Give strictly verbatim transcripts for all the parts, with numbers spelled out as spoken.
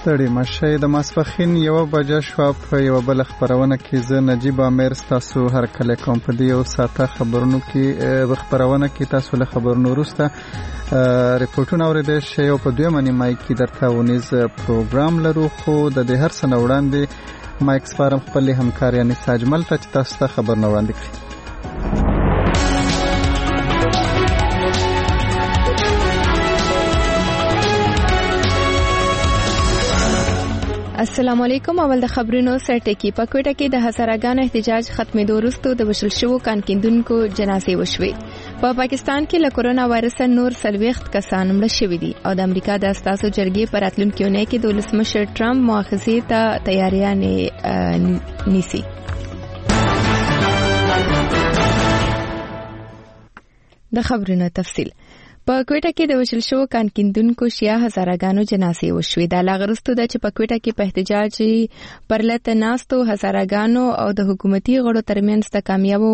ستړي مشه د ماسپښین یوه بجه شوه. په یوه بله خپرونه کې زه نجیب امیر ستاسو هر کله کوم. په دې یو ساعته خبرونو کې خپرونه کې تاسو له خبرونو وروسته ریپورټونه اورېدای شئ او په دویمه نیمایي کې درته ونیز پروګرام لرو. خو د دې هر څه نه وړاندې مایک سپارم خپلې همکار یعنې ساجمل ته چې تاسو ته خبرونه وړاندې کړي. السلام علیکم. اول د خبرونو سرټکی. په کوټه کې د هزارهګانو احتجاج ختمېدو وروسته د وژل شوو کانکیندونکو جنازې وشوې. په پاکستان کې له کورونا وایرس نور څلوېښت کسان مړه شوي دي او د امریکا د اساسو جرګې په راتلونکي اونۍ کې د ولسمشر ټرمپ مؤاخذې ته تیاریانې نیسي. د خبرونو تفصیل. په کوټه کې د وژل شوو کانکیندونکو شیا هزارهګانو جنازې وشوې. دا لا غرستو ده چې په کوټه کې په احتجاج پرلته ناستو هزارهګانو او د حکومتي غړو ترمنځ د کامیابو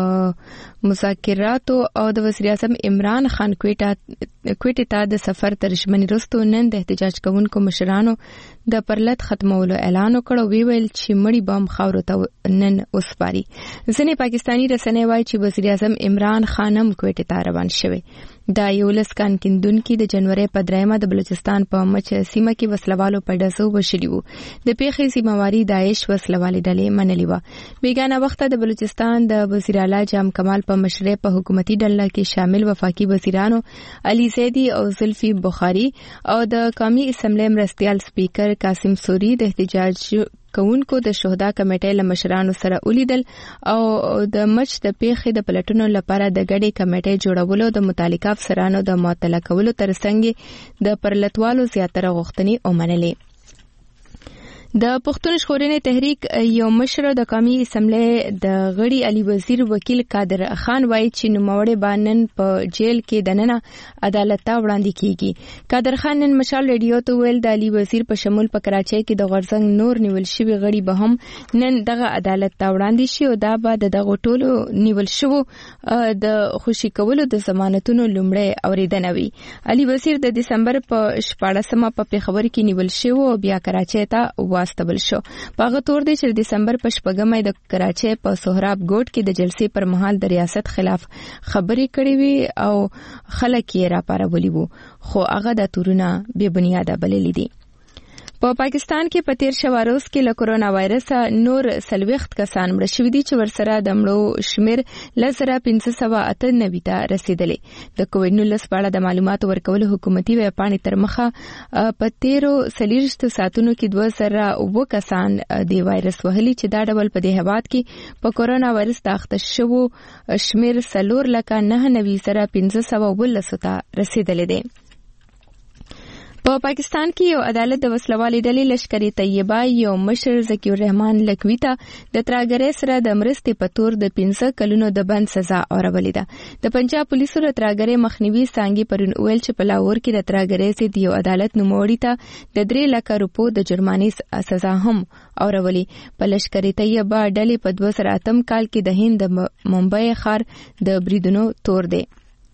مذاکراتو او د وزیر اعظم عمران خان کوټه کوټه ته د سفر تر ژمنې وروسته نن د احتجاج کوونکو مشرانو د پرلت ختمولو اعلان وکړ او ویل چې مړی بم خاورو ته نن وسپاري. ځینې پاکستانی رسنۍ وایي چې وزیر اعظم عمران خان هم کوټه ته روان شوی. دا یو لس کانکیندونکي د جنوري په درېیمه د بلوچستان په مچ سیمه کې وسلوالو په ډزو وشلي وو. د پیښې ذمہواری داعش وسلوالې ډلې منلې وه. بیګانه وخت د بلوچستان د وزیر اعلی جام کمال په مشرۍ په حکومتي ډله کې شامل وفاقي وزیرانو علي زیدی او زلفي بخاری او د قومي اسمبلی مرستيال سپیکر قاسم سوري د احتجاج کوونکو د شهدا کمیټې له مشرانو سره ولیدل او د مچ د پیښې د پلټنو لپاره د ګډې کمیټې جوړولو د متعلقه افسرانو د معطله کولو ترڅنګ د پرلتوالو زیاتره غوښتنې ومنلې. د پښتون ژغورنې تحریک یو مشر د قومي اسمبلی د غړي علي وزیر وکیل قادر خان وایي چې نوموړی بانن په جیل کې دننه عدالت ته وړاندې کیږي. قادر خان نن مشال ریډیو ته ویل د علي وزیر په شمول په کراچۍ کې د غرزنګ نور نیول شوی غړي به هم نن دغه عدالت ته وړاندې شي او دا به د دغه ټولو نیول شوو د خوشي کولو د ضمانتونو لومړی اوریدنه وي. علي وزیر د دسمبر په شپاړسمه په پیښور کې نیول شو او بیا کراچۍ ته واستول شو. په هغه تور دی چې د دسمبر په شپږمه د کراچۍ په سهراب ګوټ کې د جلسې پر مهال د ریاست خلاف خبرې کړې وي او خلک یې راپارولي وو خو هغه د تورونه بې بنیاده بللي دي. په پاکستان کې په تیر شوه روز کې له کورونا وایرس نور څلوېښت کسان مړه شوي دي چې ورسره د مړو شمیر لس زره پنځه سوه اته نوي ته رسیدلی. د کووډ نولس په اړه د معلوماتو ورکولو حکومتي ویبپاڼې تر مخه په تیرو څلېرویشتو ساعتونو کې دوه زره اووه کسان د وایرس وهلي چې دا ډول په دې هېواد کې په کورونا وایرس د اخته شوو شمیر څلور لکه نهه نوي زره پنځه سوه اوولسو ته رسیدلی دی. په پاکستان کې یو عدالت د وسلوالې ډلې لشکري طیبه یو مشر ذکی الرحمن لکوي ته د ترهګرۍ سره د مرستې په تور د پنځه کلونو د بند سزا اورولې ده. د پنجاب پولیسو د ترهګرۍ مخنیوي څانګې پرون ویل چې په لاهور کې د ترهګرۍ ضد یو عدالت نوموړي ته د درې لکه روپو د جرمانې سزا هم اورولې. په لشکري طیبه ډلې په دوه زره اتم کال کې د هند د ممبئی ښار د بریدونو تور دی.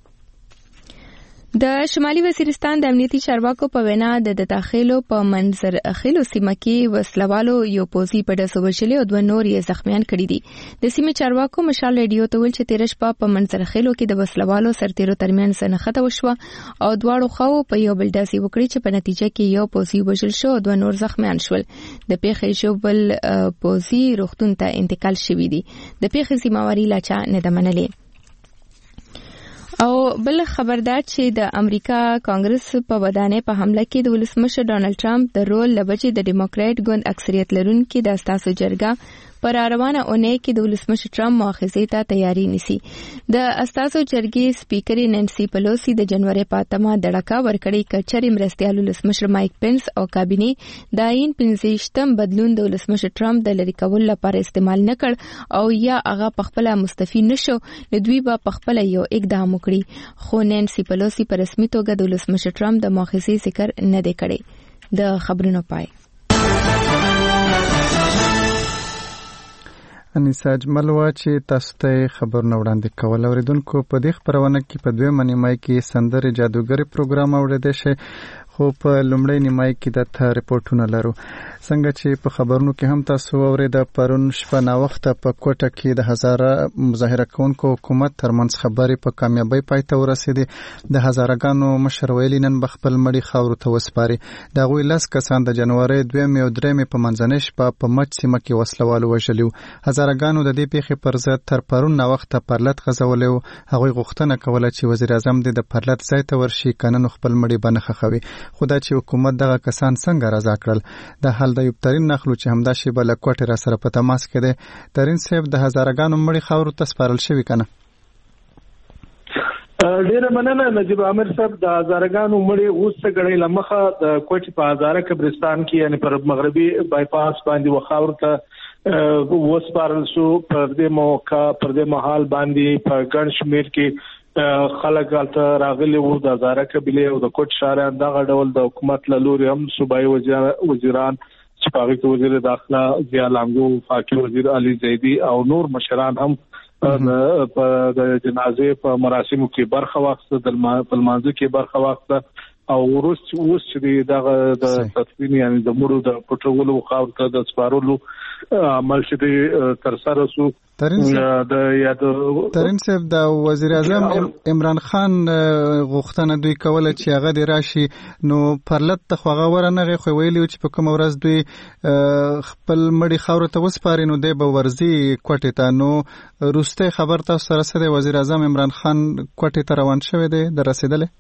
د شمالي وزیرستان د امنیتي چارواکو په وینا د داخلو په منظر اخیلو سیمه کې وسلوالو یو پوځي په ډزو وژلي او دوه نور یې زخمیان کړي دي. د سیمې چارواکو مشال ریډیو ته ویل چې تېره شپه په منظر اخیلو کې د وسلوالو سرتیرو ترمنځ نښته وشوه او دواړو خواو په یو بل ډزې وکړې چې په نتیجه کې یو پوځي وژل شو او دوه نور زخمیان شول. د پیښې ژوبل پوځي روغتون ته انتقال شوي دي. د پیښې ذمہواری لا چا نه ده منلې. او بل خبردار چې د امریکا کانګرس په ودانۍ په حمله کې د ولسمشر ډانلډ ټرمپ د رول لبچې د ډیموکرات ګوند اکثریت لرونکي د اساسو جرګه پر روانه اونۍ کې د ولسمشر ټرمپ مؤاخذې ته تیاری نیسي. د اساسو جرګې سپیکر نانسي پلوسی د جنوري په اتمه دړکا ورکړی کچري مرستيال ولسمشر مایک پنس او کابینه د عین پنځشتم بدلون د ولسمشر ټرمپ د لری کول لپاره استعمال نکړ او یا هغه پخپله مستفی نشو نو دوی به پخپله یو اقدام وکړي. خو نانسي پلوسی په رسمي توګه د ولسمشر ټرمپ د مؤاخذې ذکر نه دی کړی. د خبرونو پای انیسا اجمل وا چې تاسو ته خبرونه وړاندې کول. اوریدونکو په دې خبرونه کې په دویمه نیمایي کې سندرې جادوګري پروګرام اوریدل شي خو په لومړی نیمای کې د ریپورتونه لرو. څنګه چې په خبرونو کې هم تاسو اورید پرون شپه نا وخت په کوټه کې د هزاره مظاهره کوونکو حکومت ترمنځ خبرې په کامیابی پای ته ورسېدې. د هزارهګانو مشر ویلي نن به خپل مړي خاورو ته وسپاري. د هغوی لس کسان د جنوري دویمې او درېیمې په منځنۍ شپه په مچ سیمه کې وسلوالو وژلي وو. هزارهګانو د دې پیښې پر ضد تر پرون نا وخت پرلت غځولی وو. هغوی غوښتنه کوله چې وزیر اعظم د پرلت ځای ته ورشي کنه نو خپل مړي به نه ښخوي. خو دا چې حکومت دغه کسان څنګه رضا کړل د حال د یوب ترین نخلو چې همدا شیبه له کوټې را سره په تماس کې دی. ترین صاحب د هزارهګانو مړي خاورو ته سپارل شوي کنه؟ ډیره مننه نجیب عامر صاحب. د هزارهګانو مړي اوس څه غړي لمخه د کوټې په هزاره قبرستان کې یعنی پر مغربي بایپاس باندې وخاور ته وسپارل شو. پر دې موقع پر دې محل باندې په ګڼ شمیر کې خلک الته راغلي وو د هزاره قبيله او د کوټ شاران دغه ډول د حکومت له لوري هم صوبایي وزیران چې په هغه وزیر داخله ضیا لانګو، فاقي وزیر علي زیدي او نور مشران هم په د جنازې په مراسمو کې برخه واخیسته، د لمانځه کې برخه واخیسته او ورس اوس چې دغه د تدفین یعنی د مړو د پټولو خاور ته د سپارلو عمل چې تر سره شو. ترین صاحب د وزیر اعظم عمران خان غوښتنه دوی کوله چې هغه د راشي نو پرلت ته خو هغه ورنغه خو ویلی چې په کوم ورځ دوی خپل مړي خاور ته وسپاري نو دی به ورزي کوټې ته. نو روسته خبر تاسو سره سره وزیر اعظم عمران خان کوټې ته روان شوی دی د رسیدلې؟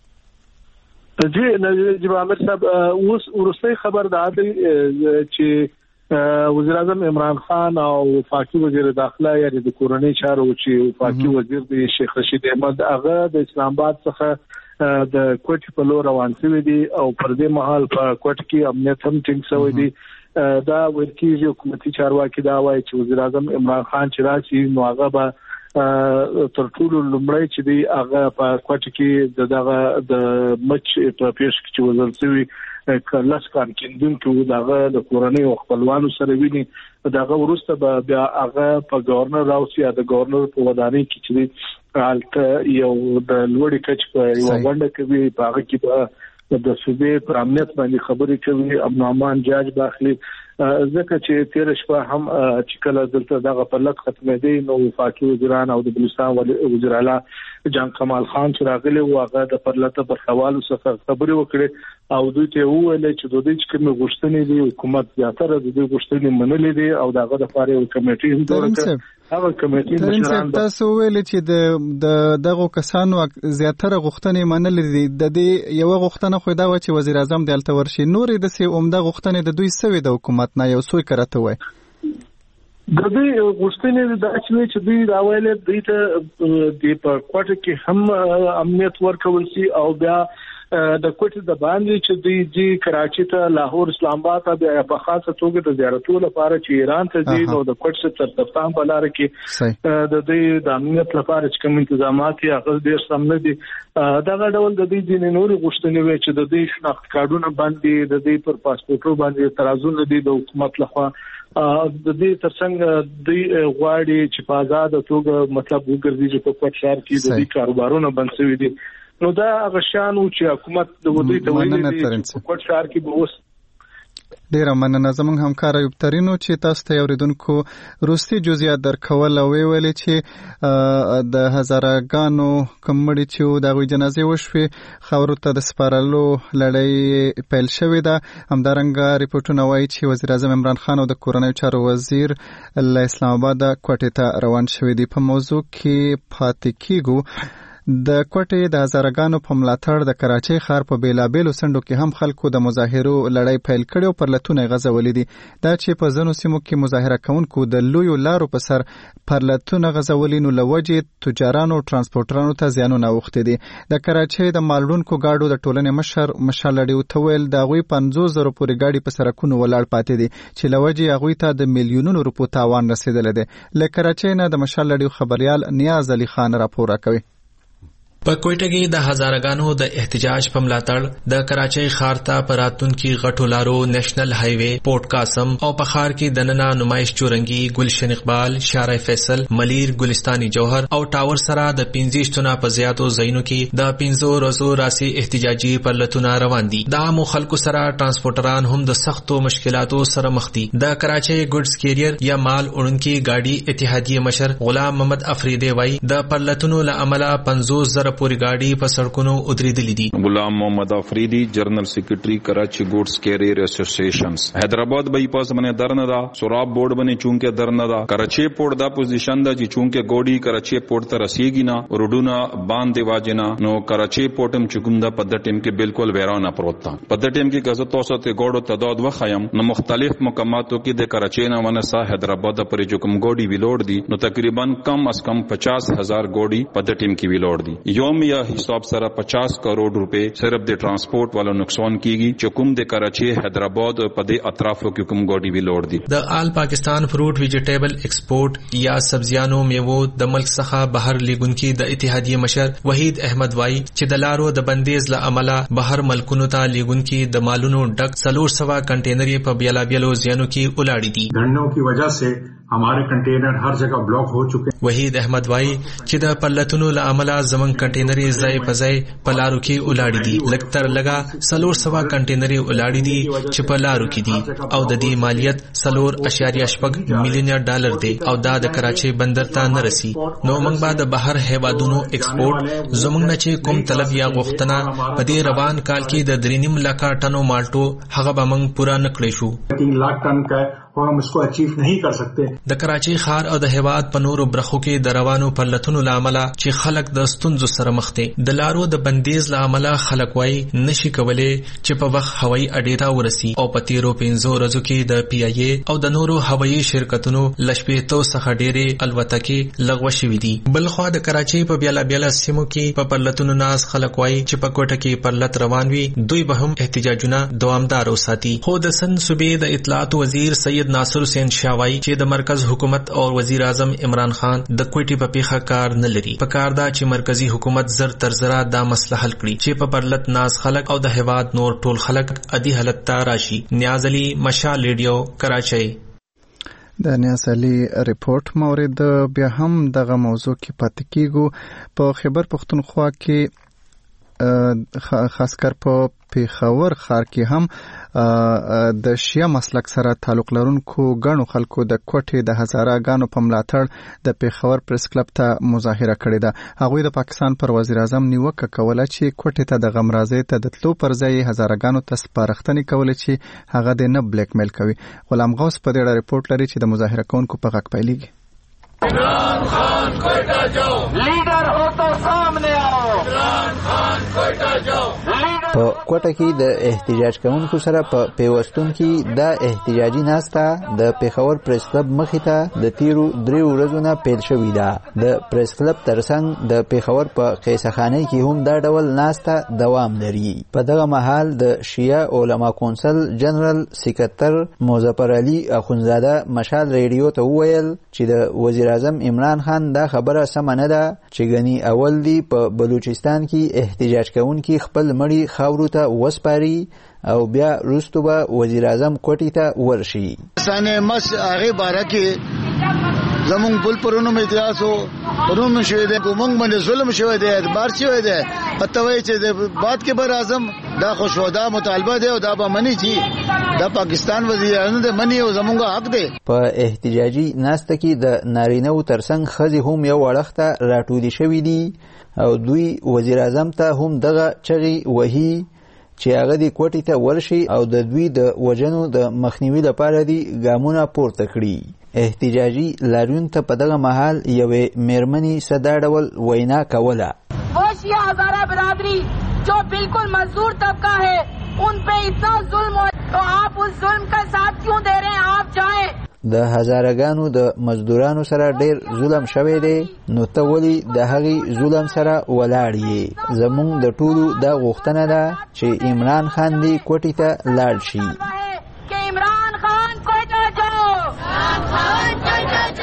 جی نجیب عامر صاحب اوس ورسته خبر دا دی چې وزیر اعظم عمران خان او فاقي وزیر داخله یعنی د کورنۍ چارو چې فاقي وزیر دی شیخ رشید احمد هغه د اسلام آباد څخه د کوټې په لور روان شوی دی او پر دې مهال په کوټه کې امنیت هم ټینګ شوی دی. دا ورکیږي حکومتي چارواکي دا وایي چې وزیر اعظم عمران خان چې راشي نو هغه به تر ټولو لومړی چې دی هغه په کوټه کې دغه د مچ په پیښ کې چې وزیر شوی کلاس کار کیندونکو دغه د کورنۍ او خپلوانو سره ویني. دغه ورسته به بیا هغه په گورنر راوسی یا د گورنر په ودانۍ کې چې حالت یو د لوړی کچ په یو باندې کوي په هغه کې به د صوبې پر امنیت باندې خبرې کوي. امن امان جاج داخلي ځکه چې تیر شپه هم چې کله دلته دغه پرلت ختمې دی نو وفاقي وزیران او د بلوچستان وزیر اعلی جان کمال خان چې راغلي و هغه د پرلت په حوالو سره خبرې وکړي او دوی ته وویل چې دوی چې کوم غوښتنې دي حکومت زیاتره د دوی غوښتنې منلې دي او دغه د فارې کمیټې هم جوړ کړه. هغه کمیټې مشران تاسو ویل چې د دغه کسانو زیاتره غوښتنې منلې دي. د دې یو غوښتنه خو دا و چې وزیر اعظم دلته ورشي. نورې د سي عمده غوښتنې د دوی سوي د حکومت نه یو څوک کرته وای د دې غوښتنې د اچوي چې دوی راویل دوی ته د په کوټه کې هم امنیت ورکول شي او بیا د کوټه د باندې چې دوی د کراچي ته لاهور اسلام آباد ته په خاصه توګه د زیارتونو لپاره چې ایران ته ځي نو د کوټه تر تفتان په لار کې د دې د امنیت لپاره چې کوم تنظیمات یې هغه ډېر سم نه دي. دغه ډول د دې د نوري غوښتنې وي چې د دې شناخت کارډونه باندې د دې پر پاسپورتو باندې اعتراضونه دي د حکومت لخوا. د دې ترڅنګ د غواړي چې په آزاد توګه مطلب وګرځي چې په کوټ شهر کې د دې کاروبارونو بند شوي دي. نو دا غشانو چې حکومت د ودی ته ویلي چې کوټ شهر کې به اوس ډیره مننه. زموږ همکار ایوب ترینو چې تاسو ته اوریدونکو روسي جزئیات درکول او ویل چې د هزارهګانو کمړي چې د غوي جنازې وشوي خاورو ته د سپارلو لړۍ پیل شوې ده. همدارنګه ریپورتونه وایي چې وزیر اعظم عمران خان او د کورنۍ چارو وزیر له اسلام آباد کوټې ته روان شوي دي. په موضوع کې پاتې کیږو. د کوټې د هزارهګانو په ملاتړ د کراچۍ ښار په بیلابیلو سندو کې هم خلکو د مظاهرو لړۍ پیل کړي او پرلتونه غځولي دي. دا چې په ځینو سیمو کې مظاهره کوونکو د لویو لارو په سر پرلتونه غځولي نو لوجې تجارانو او ترانسپورټرانو ته زیانونه اوښتي دي. د کراچۍ د مالونکو گاډو د ټولنې مشر مشالړي وتویل د غوي پنځوس زره پورې گاډي په سرکونو ولاړ پاتې دي چې لوجې هغوی ته د میلیونونو روپو تاوان رسیدلی دی. له کراچۍ نه د مشالړي خبريال نیاز علي خان راپور راکوي. په کوټه کې د هزارګانو د احتجاج په ملاتړ د کراچۍ ښار ته پراتونکو غټو لارو نېشنل های وے پورټ قاسم او په ښار کې د ننا نمایش چورنګي گلشن اقبال شارع فیصل ملیر ګلستاني جوهر او ټاور سره د پنځه تنه په زیاتو ځایونو کې د پنځو ورځو راسي احتجاجي پرلتونه روان دي. د عامو خلکو سره ترانسپورټران هم د سختو مشکلاتو سره مخ دي. د کراچۍ ګډز کیریئر یا مال اونکي گاډي اتحادیه مشر غلام محمد افریدی وای د پرلتونو له عمله پنځوس زره پوری گاڑی په سړکونو ودرېدلې دي. غلام محمد افریدی جنرل سیکریټری کراچی گوډز کیریئر ایسوسییشنز حیدرآباد بائی پاس باندې درنه دا سوراب بورډ باندې چونکه درنه دا کراچی پورټ دا پوزیشن دا چې چونکه ګوډي کراچی پورټ ته رسیږي نه روډونه باندې واجنه نو کراچی پورټم چکم دا په د ټیم کې بالکل ویرانه پروت تا په د ټیم کې غزه توسه ته ګوډو تعداد وخایم نو مختلف مقاماتو کې د کراچی نه ونسا حیدرآباد پرې جو کوم ګوډي ویلوډ دي نو تقریبا کم از کم پچاس هزار ګوډي په د ټیم کې ویلوډ دي. یوم یا حساب سره پچاس کروڑ روپے صرف د ټرانسپورت والو نقصان کیږي چې کوم د کراچي حیدرآباد په دې اطرافو کې کوم ګاډي وی لوړ دي. د آل پاکستان فروټ ویجیټیبل ایکسپورټ یا سبزیانو میوو د ملک څخه بهر لیګونکي د اتحادیه مشر وحید احمد وای چې د لارو د بندیز له عمله بهر ملکونو ته لیګونکي د مالونو ډک څلور سوه کنټینري په بیلا بیلو ځایونو کې ولاړې دي. دھرنوں کی وجہ سے ہمارے کنٹینر ہر جگہ بلاک ہو چکے. وحید احمد وای چې د پلتونو له عمله زمون کنټینري ځای په ځای په لارو کې ولاړې دي. لکتر لگا څلور سوه کنټینري ولاړې دي چې په لارو کې دي او د دې مالیت څلور اشاریه شپږ میلیونه ډالر دی او دا د کراچي بندر ته نه رسي. نو موږ به د بهر هیوادونو ایکسپورټ زموږ نه چې کوم طلب یا غوښتنه په دې روان کال کې د درې نیم لکه ټنو مالټو هغه به موږ پوره نه کړی شو. تین لاکھ ټن کا اور ہم اس کو اچیو نہیں کر سکتے. د کراچي ښار او د هیواد په نورو برخو کې د روانو پرلتونو له عمله چې خلک د ستونزو سره مخ دي. د لارو د بندیز له عمله خلک وایي نشي کولی چې په وخت هوایي اډې ته ورسي او په تیرو پنځو ورځو کې د پی آی ای او د نورو هوایي شرکتونو له شپېتو څخه ډېرې الوتکې لغوه شوي دي. بلخوا د کراچي په بیلا بیلا سیمو کې په پرلتونو ناز خلک وایي چې په کوټه کې پرلت روان وي دوی به هم احتجاجونه دوامدار وساتي. خو د سند صوبې د اطلاعات وزیر سید ناصر حسین شاوای چې د مرکز حکومت او وزیر اعظم عمران خان د کوټې په پیخه کار نه لري. په کار دا چې مرکزی حکومت زر تر زره دا مسله حل کړي چې په پرلت ناز خلک او د هیواد نور ټول خلک ادي حالت ته راشي. نیاز علي مشال ریډیو کراچۍ. د نیاز علي ریپورت مورد بیا هم دغه موضوع کې پاتې کیږو. په خیبر پختونخوا کې خاص کر په پیښور ښار کې هم د شیعه مسلک سره تعلق لرونکو ګڼو خلکو د کوټې د هزاراګانو په ملاتړ د پیښور پریس کلب ته مظاهره کړې ده. هغوی د پاکستان پر وزیر اعظم نیوکه کوله چې کوټې ته د غمرازۍ ته د تلو پر ځای هزاراګانو ته سپارښتنې کولې چې هغه د نه بلیک میل کوي. غلام غوث په دې اړه ریپورت لري چې د مظاهره کوونکو په غږ پیلېږي. عمران خان کوئٹہ جاؤ، لیڈر ہو تو سامنے آؤ. عمران خان کوئٹہ جاؤ. په کوټه کې د احتجاج کوونکو سره په پیوستون کې د احتجاجي ناسته د پیښور پریس کلب مخې ته د تیرو دریو ورځو نه پیل شوې ده. د پریس کلب ترڅنګ د پیښور په قیصخانه کې هم دا ډول ناسته دوام لري. په دغه مهال د شیعه علما کونسل جنرال سکرتر مظفر علي اخونزاده مشال ریډیو ته وویل چې د وزیر اعظم عمران خان دا خبره سمه نه ده چې ګني اول دی په بلوچستان کې احتجاج کوونکي خپل مړي خاورو ته وسپاري او بیا وروسته به وزیر اعظم کوټې ته ورشي. سانه مس هغه باره کې زمون بل پرونو اعتراض او پرونو شوی دی کومنګ باندې ظلم شوی دی اعتبار شوی دی پته وای چې د بعد کې بر اعظم دا خوشودا مطالبه دی او دا به منی چې دا پاکستان وزیر اعظم د منی او زمونږ حق دی. په احتجاجي ناسته کې د نارینهو ترڅنګ ښځې هم یو وړخته راټولې شوي دي او دوی وزیر اعظم ته هم دغه چغې وهي چې هغه د کوټې ته ورشي او د دوی د وژنو د مخنیوي لپاره دي ګامونه پورته کړي. احتجاجي لاریون ته په دغه مهال یوې میرمنې څه دا ډول وینا کوله. وہ شیعہ ہزارہ برادری جو بالکل مزدور طبقہ ہے ان پہ اتنا ظلم ہو تو آپ اس ظلم کا ساتھ کیوں دے رہے ہیں؟ آپ جائیں. د هزارګانو د مزدورانو سره ډیر ظلم شوی دی نو ته ولی د هغې ظلم سره ولاړ یې. زمونږ د ټولو دا غوښتنه ده چې عمران خان دې کوټې ته لاړ شي.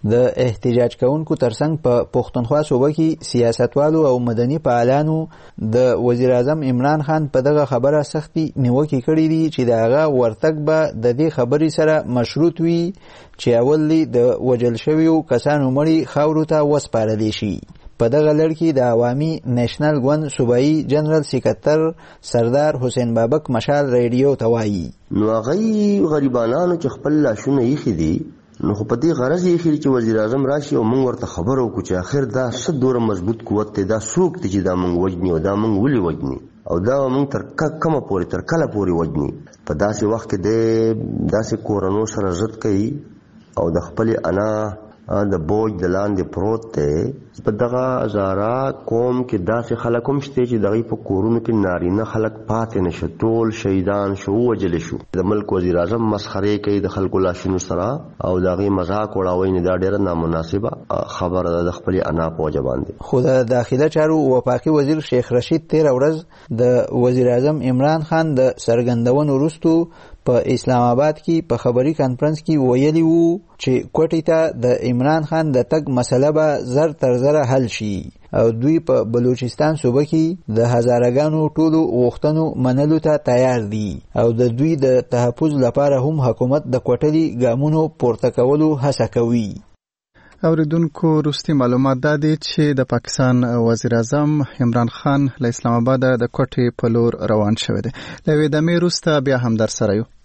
د احتجاج کوونکو ترڅنګ په پښتونخوا صوبه کې سیاستوالو او مدني فعالانو د وزیر اعظم عمران خان په دغه خبره سختي نیوکې کړې دي چې د هغه ورتګ به د دې خبرې سره مشروط وي چې اول د وجل شویو کسانو مړي خاورو ته وسپارلی شي. په دغه لړ کې د عوامي نیشنل ګوند صوبایي جنرال سکرټر سردار حسین بابک مشال ریډیو ته وایي نو هغه غریبانو چې خپل لاشونه یې خېدي نو خو په دې غرض یې خېدي چې وزیر اعظم راشي او موږ ورته خبر وکړو چې اخر دا څه دوره مضبوط قوت دی، دا څوک دی چې دا موږ وجني او دا موږ ولې وجني او دا موږ تر کومه پورې تر کله پورې وجني. په داسې وخت کې د داسې کورونو سره ضد کوي او د خپل انا د بوج د لاندې پروت دی. په دغه هزاره قوم کې داسې خلک هم شته چې دغه په کورونو کې نارینه خلک پاتې نشو، ټول شهیدان شو، وجل شو. د ملک وزیر اعظم مسخره کوي د خلکو لاشونو سره او دغه مذاق وړاوي نه، دا ډیره نامناسبه خبره ده د خپل انا په وجه باندې. خو د داخله چارو وفاقي وزیر شیخ رشید تیر ورځ د وزیر اعظم عمران خان د سرګندونو وروسته په اسلام آباد کې په خبري کانفرنس کې ویلي وو چې کوټې ته د عمران خان د تګ مسله به زر تر زره حل شي او دوی په بلوچستان صوبه کې د هزارګانو ټولو غوښتنو منلو ته تیار دي او د دوی د تحفظ لپاره هم حکومت د کوټلي ګامونو پورته کولو هڅه کوي. اوریدونکو وروستي معلومات دا دي چې د پاکستان وزیر اعظم عمران خان له اسلام آباد د کوټې په لور روان شوی دی. له ویدمې وروسته بیا هم در سره یو.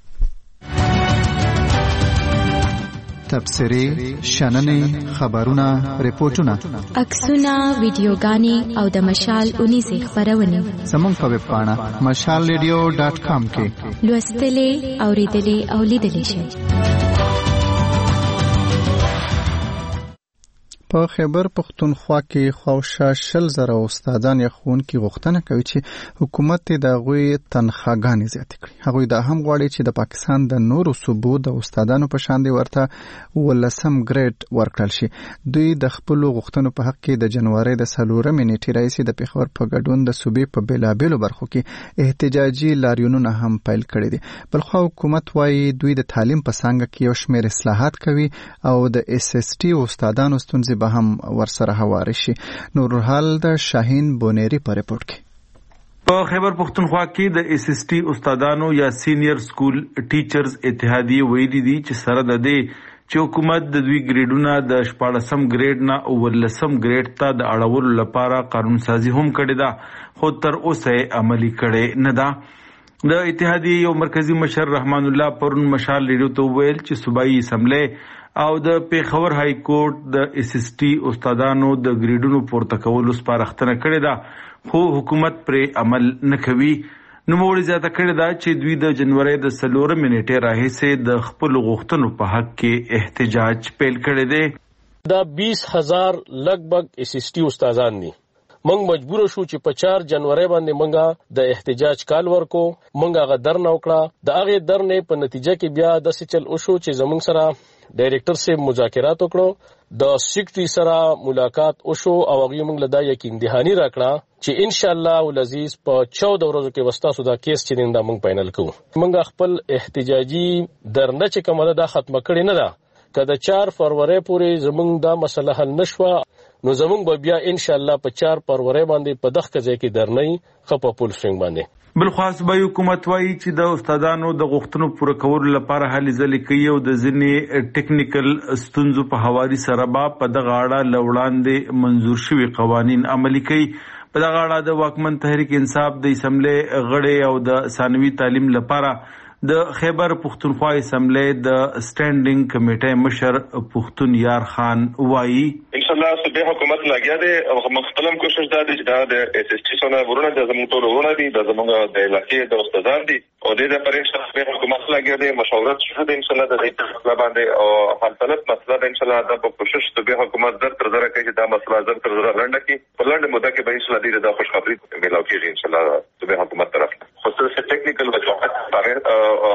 تبصرې، شننې، خبرونه، ریپورتونه، عکسونه، ویډیوګانې او د مشال اونیزې خپرونې زموږ په ویب پاڼه مشال ریډیو ډاټ کام کې لوستلې، اوریدلې او لیدلې شئ. په خیبر پختونخوا کې خواوشا شل زره استادان یا ښوونکي غوښتنه کوي چې حکومت د هغوی تنخواګانې زیاتې کړي. هغوی دا هم غواړي چې د پاکستان د نورو صوبو د استادانو په شان دی ورته ولسم ګریډ ورکړل شي. دوی د خپلو غوښتنو په حق کې د جنوري د څلورمې نیټې راهیسې د پېښور په ګډون د صوبې په بېلابېلو برخو کې احتجاجي لاریونونه هم پیل کړي دي. بلخوا حکومت وایي دوی د تعلیم په څانګه کې یو شمېر اصلاحات کوي او د اس اس ټي استادانو ستونزې به هم ورسره هواري شي. نورحال د شاهین بونيري په ریپورت کې په خیبر پختونخوا کې د اس اس ټي استادانو یا سینیئر سکول ټیچرز اتحادیه ویلي دي چې سره د دې چې حکومت د دوی ګریډونه د شپاړسم ګریډ نه ولسم ګریډ ته د اړولو لپاره قانون سازي هم کړې ده، خو تر اوسه عملي کړي نه ده. د اتحادیه یو مرکزی مشر رحمان الله پرون مشال ریډیو ته ویل چې صوبایي اسمبلی او د پیښور های کورټ د اس اس ټي استادانو د ګریډونو پورته کولو سپارښتنه کړې ده، خو حکومت پرې عمل نه کوي. نوموړي زیاته کړې ده چې دوی د جنوري د څلورمې نیټې راهیسې د خپلو غوښتنو په حق کې احتجاج پیل کړی دی. دا بیس هزار لګ بګ اس اس ټي استادان دي. منګ مجبور شو چې په چار جنوري باندې منګه د احتجاج کال ورکو. منګه غ درنه وکړه. د هغه درنه په نتیجه کې بیا د سچل او شو چې زمونږ سره ډایریکټر سے مذاکرات وکړو، د سیکټری سره ملاقات وشو او هغه موږ له دا یقین دهانی راکړه چې ان شاء الله ولعزیز په چودہ ورځو کې وستا سودا کیس چې نن دا موږ فائنل کوو. موږ خپل احتجاجي درنه چې کومه دا ختمه کړې نه ده، کله چار فروری پورې زمونږ دا مسله حل نشوه نو زمونږ به بیا ان شاء الله په چار فروری باندې په دغه ځای کې درنې خپل پول سټرینګ باندې. بلخوا صوبایي حکومت وایي چې د استادانو د غوښتنو پوره کولو لپاره هلې ځلې کوي او د ځینې ټیکنیکل ستونزو په حوالي سره به په دغه اړه له وړاندې منظور شوي قوانین عملي کوي. په دغه اړه د واکمن تحریک انصاف د اسمبلی غړي او د ثانوي تعلیم لپاره د خیبر پختونخوا اسمبلی د سټینډینګ کمیټې مشر پختون یار خان وایي ان شاء الله صوبې حکومت لګیا دی او مختلف کوشش دا دی چې دا د اس اس ټي څخه ورونه د زموږ ټول ورونه دي د زموږ د علاقې د استادان دي او د دې پرې صوبې حکومت لګیا دی مشورت شوه د ان شاء الله د دې مسله باندې او حل طلب مسله د ان شاء الله د کوشش صوبې حکومت در تر زره کوي چې دا مسله زر تر زره لنډه کی په لنډه موده کې به ان شاء الله د خوشخبری ملاو کیږي ان شاء الله صوبې حکومت طرف خصوصا ټیکنیکل وجوهات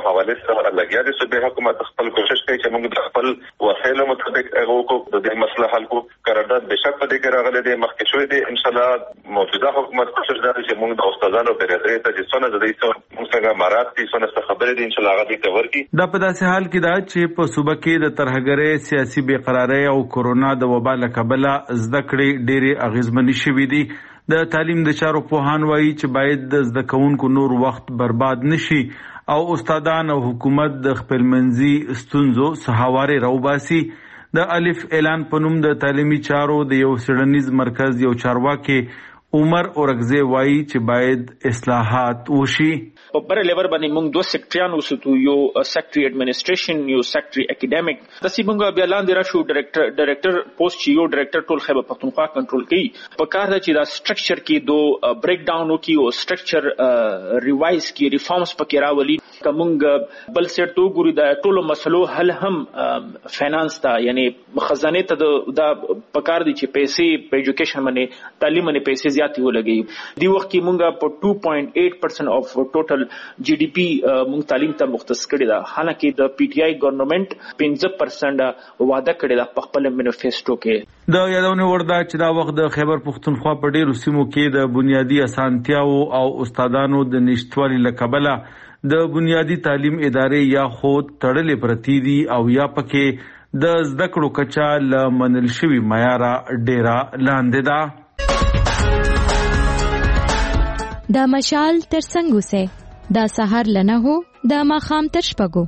حواله سره لګیا دي صوبې حکومت خپل کوشش کوي چې موږ د خپل وسایلو مطابق هغه کو د دې مسله حل کو قرارداد بشک په دې کې راغلي دي مخکې شوې دي ان شاء الله موجوده حکومت کوشش کوي چې موږ د استادانو په رضایت ته چې څونه د دې څو موږ څنګه مراد دي څونه خبرې دي ان شاء الله هغه دې کور کی دا په داسې حال کې دا چې په صوبه کې د ترهګرۍ سیاسي بې قرارۍ او کورونا د وبا له کبله زده کړې ډېرې اغېزمنې شوې دي. د تعلیم د چارو پوهان وایي چې باید د زده کوونکو نور وخت برباد نشي او استادان او حکومت د خپلمنځي ستونزو سهاواري راوباسي. د الف اعلان په نوم د تعلیمي چارو د یو څېړنیز مرکز یو چارواکي عمر اورګزی وایي چې باید اصلاحات وشي. په بر لیور باندې موږ دوه سیکټریان وساتو، یو سیکټری ایڈمنسټریشن یو سیکټری اکیډمیک. د سی موږ بیا لاندې راشو ډایریکټر ډایریکټر پوسټ چې یو ډایریکټر ټول خیبر پختونخوا کنټرول کوي. په کار ده چې دا سټرکچر کې دو بریک ډاون وکي او سټرکچر ریوایز کی ریفارمز پکې راولي. کومګ بل سیټ تو ګوري دا ټول مسلو حل هم فینانس ته یعنی خزانه ته دا پکار دي چې پیسې په ایجوکیشن باندې تعلیم باندې پیسې زیاتې ولګي. دی وخت کې موږ په two point eight percent اف ټوټل جی ډی پی موږ تعلیم ته مختص کړی دا، حالانکه د پی ټی آی ګورنمنت پنځه پرسنټ وعده کړی دا په خپل منیفیسټو کې. د یادونه ورده چې دا وخت د خیبر پختونخوا په ډیرو سیمو کې د بنیادی اسانتیاو او استادانو د نشټوالي له کبله د بنیادی تعلیم ادارې یا خود تړلې پرتی دي او یا پکې د زده کړو کچا له منل شوي معیاره ډیره لاندې ده. دا مشال تر څنګه وسه دا سحر لنه هو دا ماخام تر شپږو.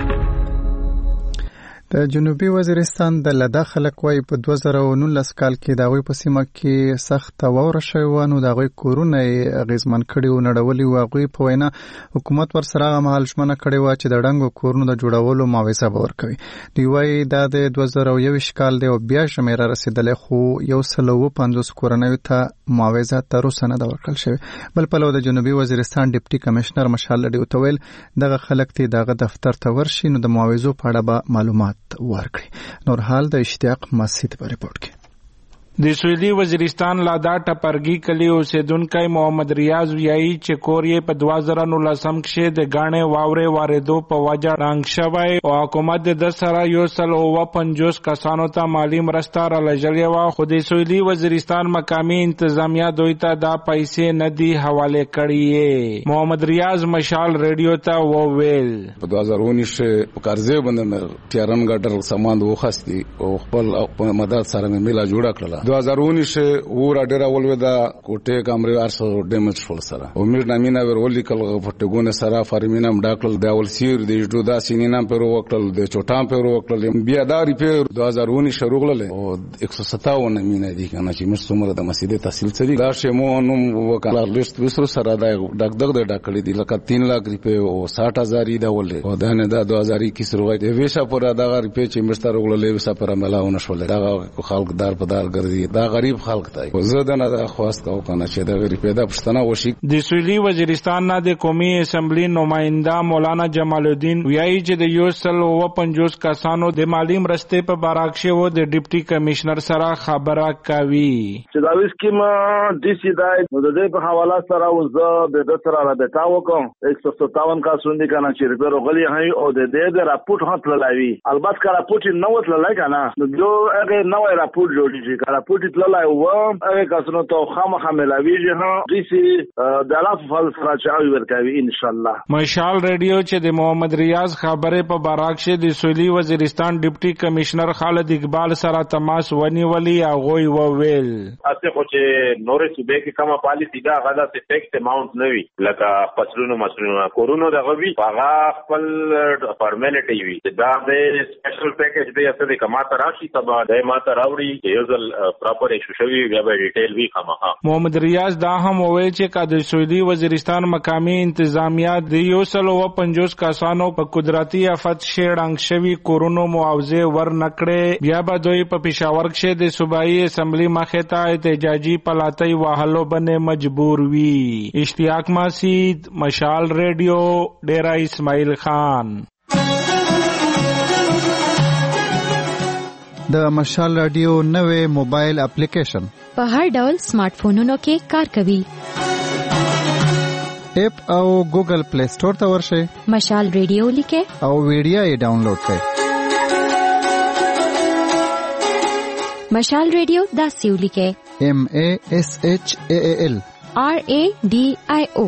د جنوبي وزیرستان د لدا خلک وای په دوه زره او نولس کال کې د غوي په سیمه کې سخت واوره شوی و، نو د غوي کورونه غیزمن کړي او نړولي و. غوي په وینا حکومت ور سره مهال شمنه کړي و چې د ډنګو کورونو د جوړولو معاوضه به ورکوي. دی وای دا د دوه زره او یو کال دی او بیا شمیره رسیدلې خو یو سل او پنځوس کورنۍ ته معاوضه تر اوسه نه ورکړل شوی. بل په لور د جنوبي وزیرستان ډیپټي کمشنر مشال لډي او تویل دغه خلک ته دغه دفتر ته ورشي نو د معاوضو په اړه به معلومات ورکړي. نور حال د اشتیاق مسجد په ریپورت کې. د سویلي وزیرستان لادا ټپرګي کلی اوسیدونکو محمد ریاض ویایي چې کور یې په دوه زره نولسم کې د غاڼې واورې واردو په وجه رنګ شوی او حکومت د سره یو سل او پنځوس کسانو ته مالی مرسته را لږلې و، خو د سویلي وزیرستان مقامي انتظامیه دوی ته دا پیسې نه دي حواله کړې. محمد ریاض مشال ریډیو ته وویل په دوه زره اونیس په قرضې باندې تیارن ګټر سامان وخاستي او خپل مدد سره مې میلا جوړه کړله. دوه زره اونیس ور ډیر اول ودا کوټه کمرې ارسو ډیمیج شول سره او میر نامینا ور ولي کله فټګونه سره فارمینم ډاکل د اول سیر د جوړ د سینینم پر وکړل د چوټام پر وکړل بیا دا ریپیر دوه زره اونیس شروغله او یک سو ستاون مینا دي کنه چې مر څومره د مسجد تحصیل سری دا شمو نو وکړه لیست وسرو سره دا ډاک دغ د ډاکلې دي لکه تین لاک ریپیر او ساټ هزار دا ولې او دا نه دا دوه زره اکیس روغې دی ویسا پر دا ریپیر چې مرستر وکړل ویسا پر ملاونه شول دا خلک دار په دار ګرځي دا غریب خلک دی. زه نه خواست کوم کنه چې دا غریب پیدا پښتنه وشي. د سویلي وزیرستان نه د قومي اسمبلی نماینده مولانا جمال الدین ویایي چې د یو سل او پنځوس کسانو د مالی مرستې په باراکشه و د ډیپټي کمشنر سره خبره کوي. چې دا وسکیم د سی دای نو د دې په حواله سره وزه د د سره رابطه وکم یک سو ستاون کسان دي کنه چې ریپیر غلي هي او د دې د راپورټ هات للاوي. البته کا راپورټ نو وت لای کنه نو جو هغه نوې راپورټ جوړیږي کا راپورټ لای و هغه کسانو ته خامخا ملاویږي ها د سی د الاف فل سره چاوي ورکوي ان شاء الله. مشال ریډیو چې د محمد ریاض خبره په باراکشه د سویلي وزیرستان ډیپټي کمشنر خالد اقبال سره تماس ونیولي هغه وویل اته خو چې نورې صوبې کې کومه پالیسی دا غدا ته ټیکس اماونت نوي لکه فصلونو مسلونو کورونو دغه وی هغه خپل فارمالیټي وي دا د سپیشل پیکیج دی چې کما تراشي تبا د ماته راوړي یو ځل پراپر شوی بیا به ډیټیل وی خامخا. محمد ریاض دا هم وویل چې کا د سویلي وزیرستان مقامی انتظامیه د یو سل او پنځوس کسانو په قدرتي آفت شړنګ شوی کورونو معاوضه ور نکړي بیا به دوی په پېښور کې د صوبایي اسمبلی مخې ته احتجاجي پلاتۍ وهلو باندې مجبور وي. اشتیاق مسجد مشال ریډیو ډیرا اسماعیل خان. د مشال رادیو نوې موبایل اپلیکیشن په هر ډول سمارټ فونونو کې کار کوي. اپ او ګوګل پلی سٹور ته ورشئ، مشال ریډیو لیکئ او ویډیو یې ډاونلوډ کړئ. مشال ریډیو داسې ولیکئ: ایم ای ایس ایچ ای ای ایل آر ای ډي آی او.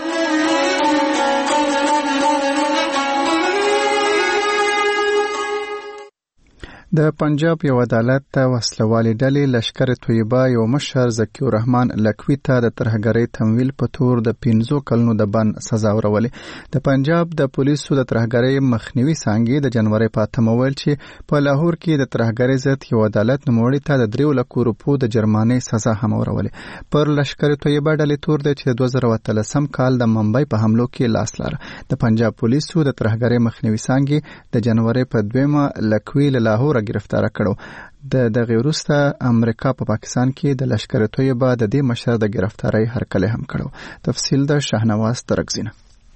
د پنجاب یو عدالت ته وسلوالې ډلې لشکر طیبه یو مشر ذکی الرحمن لکوي ته د ترهګرۍ تمویل په تور د پنځو کلونو د بند سزا ورولې. د پنجاب د پولیسو د ترهګرۍ مخنیوي څانګې د جنوري په اتمه ویل چې په لاهور کې د ترهګرۍ ضد یو عدالت نوموړي ته د دریو لکو روپو د جرمانې سزا هم ورولې. پر لشکر طیبه ډلې تور دی چې د دوه زره اتلسم کال د ممبئی په حملو کې لاس لاره. د پنجاب پولیسو د ترهګرۍ مخنیوي څانګې د جنوري په دویمه لکوي له لاهور گرفتار کړو. د دغه وروسته امریکا په پا پاکستان کې د لشکر طیبه د دې مشر د گرفتاری هرکلی هم کړو. تفصیل د شاهنواز ترکزینه.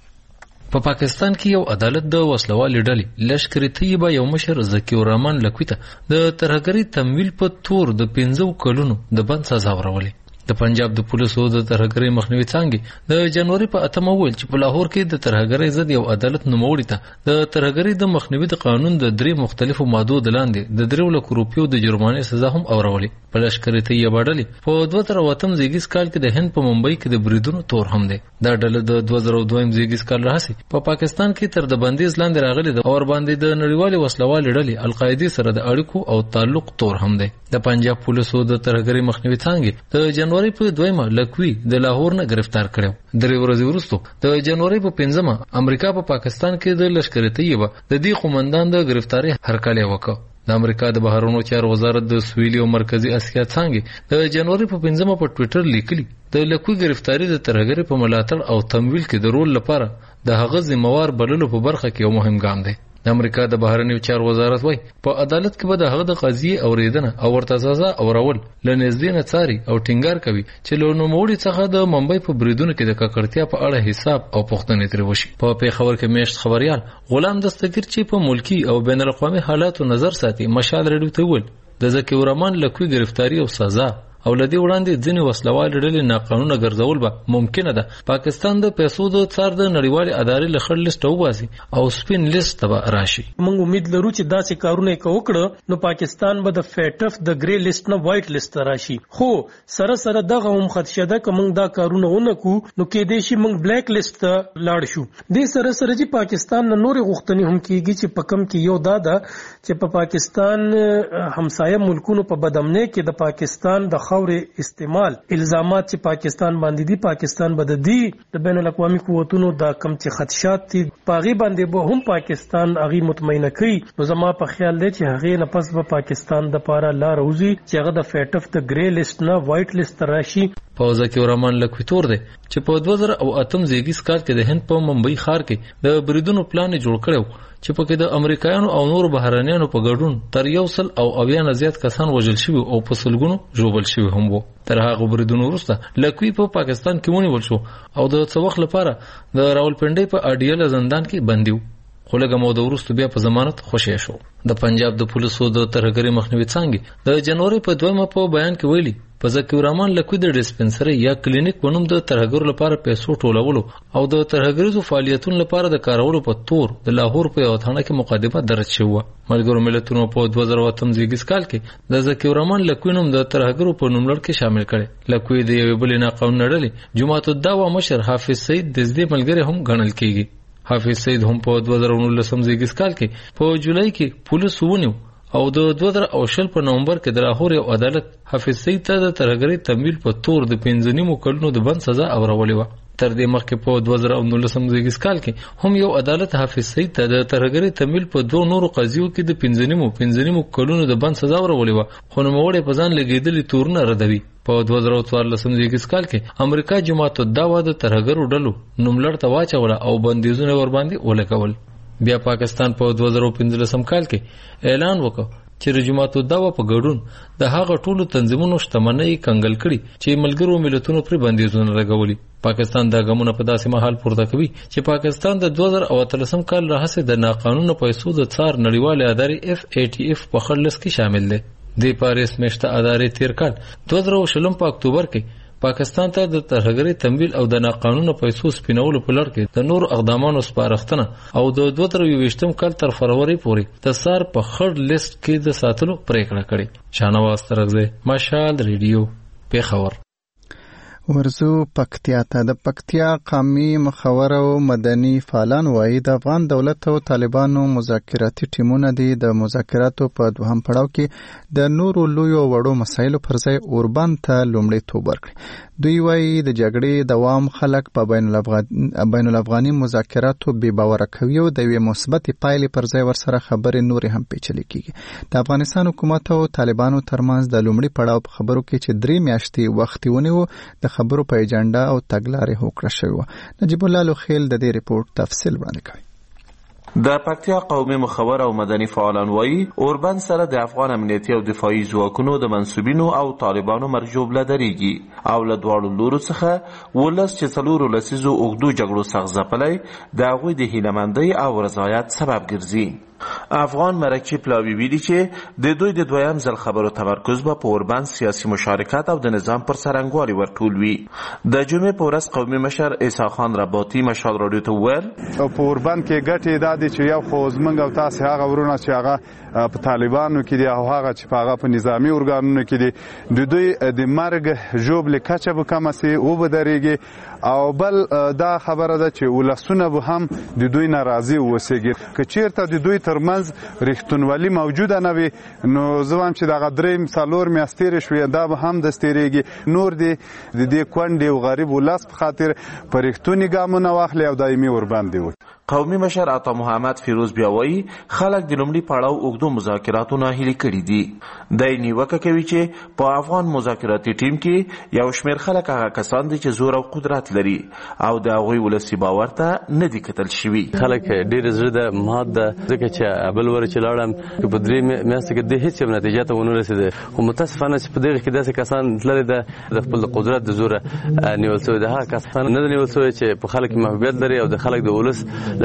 په پا پاکستان کې یو عدالت د وسلوالې ډلې لشکر طیبه یو مشر ذکی الرحمن لکوي ته د ترهګرۍ تمویل په تور د پنځو کلونو د بند سزا ورولې. د پنجاب د پولیسو د ترهګرۍ مخنیوي څانګې د جنوري په اتمه ویل چې په لاهور کې د ترهګرۍ ضد یو عدالت نوموړي ته د ترهګرۍ د مخنیوي د قانون د درې مختلفو مادو د لاندې د دریو لکو روپیو د جرمانې سزا هم اورولې. په لشکر طیبه ډلې په دوه زره اتم زیږیز کال کې د هند په ممبئی کې د بریدونو تور هم دی. دا ډله د دوه زره دوه زیږیز کال راهیسې په پا پاکستان کې تر د بندیز لاندې راغلي ده او ورباندې د نړیوالې وسلوالې ډلې القاعده سره د اړیکو او تعلق تور هم دی. د پنجاب پولیسو د ترهګرۍ مخنیوي څانګې د جنوري په دویمه لکوي د لاهور نه گرفتار کړو. درې ورځې وروسته د جنوري په پنځمه امریکا په پا پاکستان کې د لشکر طیبه د دې قومندان د گرفتاری هرکلی وکړ. د امریکا د بهرنیو چارو وزارت د سویلي او مرکزی اسیا څانګې د جنوري په پنځمه په ټوئیټر لیکلي د لکوي گرفتاری د ترهګرۍ په ملاتړ او تمویل کې د رول لپاره د هغه ذمہوار بللو په برخه کې یو مهم ګام دی. د امریکا د بهرنیو چارو وزارت وایي په عدالت کې به د هغه د قضیې اوریدنه او ورته سزا اورول له نږدې نه څاري او ټینګار کوي چې له نوموړي څخه د ممبئی په بریدونو کې د ککړتیا په اړه حساب او پوښتنې ترې وشي. په پیښور کې میشت خبريال غلام دستگیر چې په ملکی او بین الاقوامي حالاتو نظر ساتي مشال ریډیو ته ویل د ذکی الرحمن لکوي گرفتاری او سزا او لدی وړاندې ځینې وسلوال ډلې ناقانونه ګرځول به ممکنه ده پاکستان د پیسو د څار د نړیوالې ادارې له خړ لیست وباسي او سپین لیست ته راشي. موږ امید لرو چې داسې کارونه وکړو نو پاکستان به د فیټف د ګری لیست نه وایټ لیست راشي. خو سره سره دغه هم خدشه ده چې موږ دا کارونه ونکو نو کې دې شي موږ بلیک لیست ته لاړ شو. دې سره سره چې پاکستان نه نور غوښتنې هم کیږي چې په کم کې یو دا ده چې په پاکستان همسایه ملکونو په بدامنۍ کې د پاکستان د خاورې استعمال الزامات چې پاکستان باندې دي پاکستان به د دې د بین الاقوامي قوتونو د کم چې خدشات دي پاغي باندې به هم پاکستان اغي مطمئنه کوي. نو زما په خیال دی چې هغه نه پس به پاکستان د پاره لار وزي چې هغه د فیټف د ګری لیست نه وایټ لیست راشي. په ذکی الرحمن لکوي تور دی چې په دوه زره اتم زیږیز کال کې د هند په ممبئی ښار کې د بریدونو پلان جوړ کړو چې پکې د امریکایانو او نور بهرانيانو په ګډون تر یو سل او اویا نه زیات کسان وژل شوي او په سلګونو ژوبل شوي هم وو. تر هغه بریدونو وروسته لکوي په پاکستان کې ونیول شو او د څه وخت لپاره د راولپنډۍ په اډیاله زندان کې بندي و. خو لږه موده وروسته بیا په ضمانت خوشی شو. د پنجاب د پولیسو د ترهګرۍ مخنیوي څانګې د جنوري په دویمه په بیان کې ویلي په ذکی الرحمن لکوي د ډیسپنسري یا کلینیک په نوم د ترهګرو لپاره پیسو ټولولو او د ترهګریزو فعالیتونو لپاره د کارولو په تور د لاهور په یو تھانه کې مقدمه درج شوه. ملګرو ملتونو په دوه زره اتم زیږیز کال کې د ذکی الرحمن لکوي نوم د ترهګرو په نوملړ کې شامل کړي. لکوي د یوې بلې ناقانونه ډلې جماعت الدعوه مشر حافظ سعید د دې ملګری هم ګڼل کیږي. حافظ سعید هم په دوه زره نولسم زیږیز کال کې په جولای کې پولیس ونیو او د دوه زره او شل په نومبر کې د لاهور یو عدالت حافظ سعید ته د ترهګرۍ تمویل په تور د پنځه نیمو کلونو د بند سزا اورولې وه. تر دې مخکې په دوه زره نولسم زیږیز کال کې هم یو عدالت حافظ سعید ته د ترهګرۍ تمویل په دوه نورو قضیو کې د پنځه نیمو پنځه نیمو کلونو د بند سزا اورولې وه. خو نوموړی په ځان لګېدلي تورونه ردوي. په دوه زره څوارلسم زیږیز کال کې امریکا جماعت الدعوه د ترهګرو ډلو نوملړ ته واچوله او بندیزونه ورباندې ولګول. بیا پاکستان په دوه زره پنځلسم کال کې اعلان وکړ چې جماعت الدعوه په ګډون د هغه ټولو تنظیمونو شتمنۍ کنګل کړي چې ملګرو ملتونو پر بندیزونه لګولي. پاکستان دا ګامونه په داسې مهال پورته کوي چې پاکستان د دوه زره اتلسم کال راهیسې د ناقانونه پیسو د څار نړیوالې ادارې اف ای ټی اف په خړ لیست کې شامل دی. د پاریس میشته ادارې تیر کال دوه زره شلم په اکتوبر کې پاکستان ته د ترهګرۍ تمویل او د ناقانونه پیسو سپینولو په لړ کې د نور اقداماتو سپارښتنه او د دوه زره یوویشتم کال تر فروری پورې د سار په خړ لیست کې د ساتلو پریکړه کړې. شاهنواز ترغزی، مشال ریډیو، پیښور. ورزو پکتیا ته. د پکتیا قومي مخور او مدني فعالان وایي د افغان دولت او طالبانو مذاکراتي ټیمونه دي د مذاکراتو په دوهم پړاو کې د نورو لویو وړو مسایلو پر ځای اوربان ته لومړیتوب ورکړي. دوی وایي د جګړې دوام خلک په بین الافغاني مذاکراتو بې باوره کوي او د یوې مثبتې پایلې پر ځای ورسره خبرې نورې هم پیچلې کیږي. د افغانستان حکومت او طالبانو ترمنځ د لومړي پړاو په خبرو کې چې درې میاشتې وخت ونیو د خبرو په ایجنډا او تګلارې هوکړه شوې وه. نجیب الله لوخیل د دې ریپورت تفصیل وړاندې کوي. د پکتیا قومي مخور او مدني فعالان وایي اوربند سره د افغان امنیتي او دفاعي ځواکونو د منسوبینو او طالبانو مرجوبله درېږي او له دواړو لورو څخه ولس چې څلورو لسیزو اوږدو جګړو څخه ځپلی د هغوی د هیلهمندۍ او رضایت سبب ګرځي. افغان مرکچی پلاوی ویلي چې د دوی د دویم ځل خبرو تمرکز به په اوربند سیاسي مشارکت او د نظام پر څرنګوالي ورټول وي. د جمعې په ورځ قومي مشر عیسی خان رباطي مشال راډیو ته وویل په اوربند کې ګټې دا دي چې یو خو زموږ او تاسې هغه ورونه چې هغه په طالبانو کې دي او هغه چې په هغه په نظامي ارګانونو کې دي د دوی د مرګ ژوبلې کچه به کمه سي وبدرېږي او بل دا خبره ده چې ولسونه به هم د دوی ناراضي اوسېږي. که چیرته د دوی ترمنځ رښتونولي موجوده نه وي نو زه وایم چې دغه درې څلور میاشتې تېرې شوې دا به هم دستېرېږي. نور دې د دې کونډې او غریب ولس په خاطر په رښتوني ګامونه واخلي او دایمي ورباندې وکړي. قومي مشر عطا محمد فیروز بیا وایي خلک د لومړي پړاو اوږدو مذاکراتو ناهیلي کړي دي. دی نیوکه کوي چې په افغان مذاکراتي ټیم کې یو شمېر خلک هغه کسان دي چې زور او قدرت لري او د هغوی ولسي باور ته نه دي کتل شوي. خلک ډېر زړه ده مات ده ځکه چې بل ور چې لاړم په درې میاشتې کې د هېڅ یو نتیجه ته ونه رسېده. خو متاسفانه چې په دغه کې داسې کسان تللي ده د خپل قدرت د زوره نیول سوي ده. هغه کسان نه نیول سوي چې په خلک محبوبیت لري او د خلک د ولس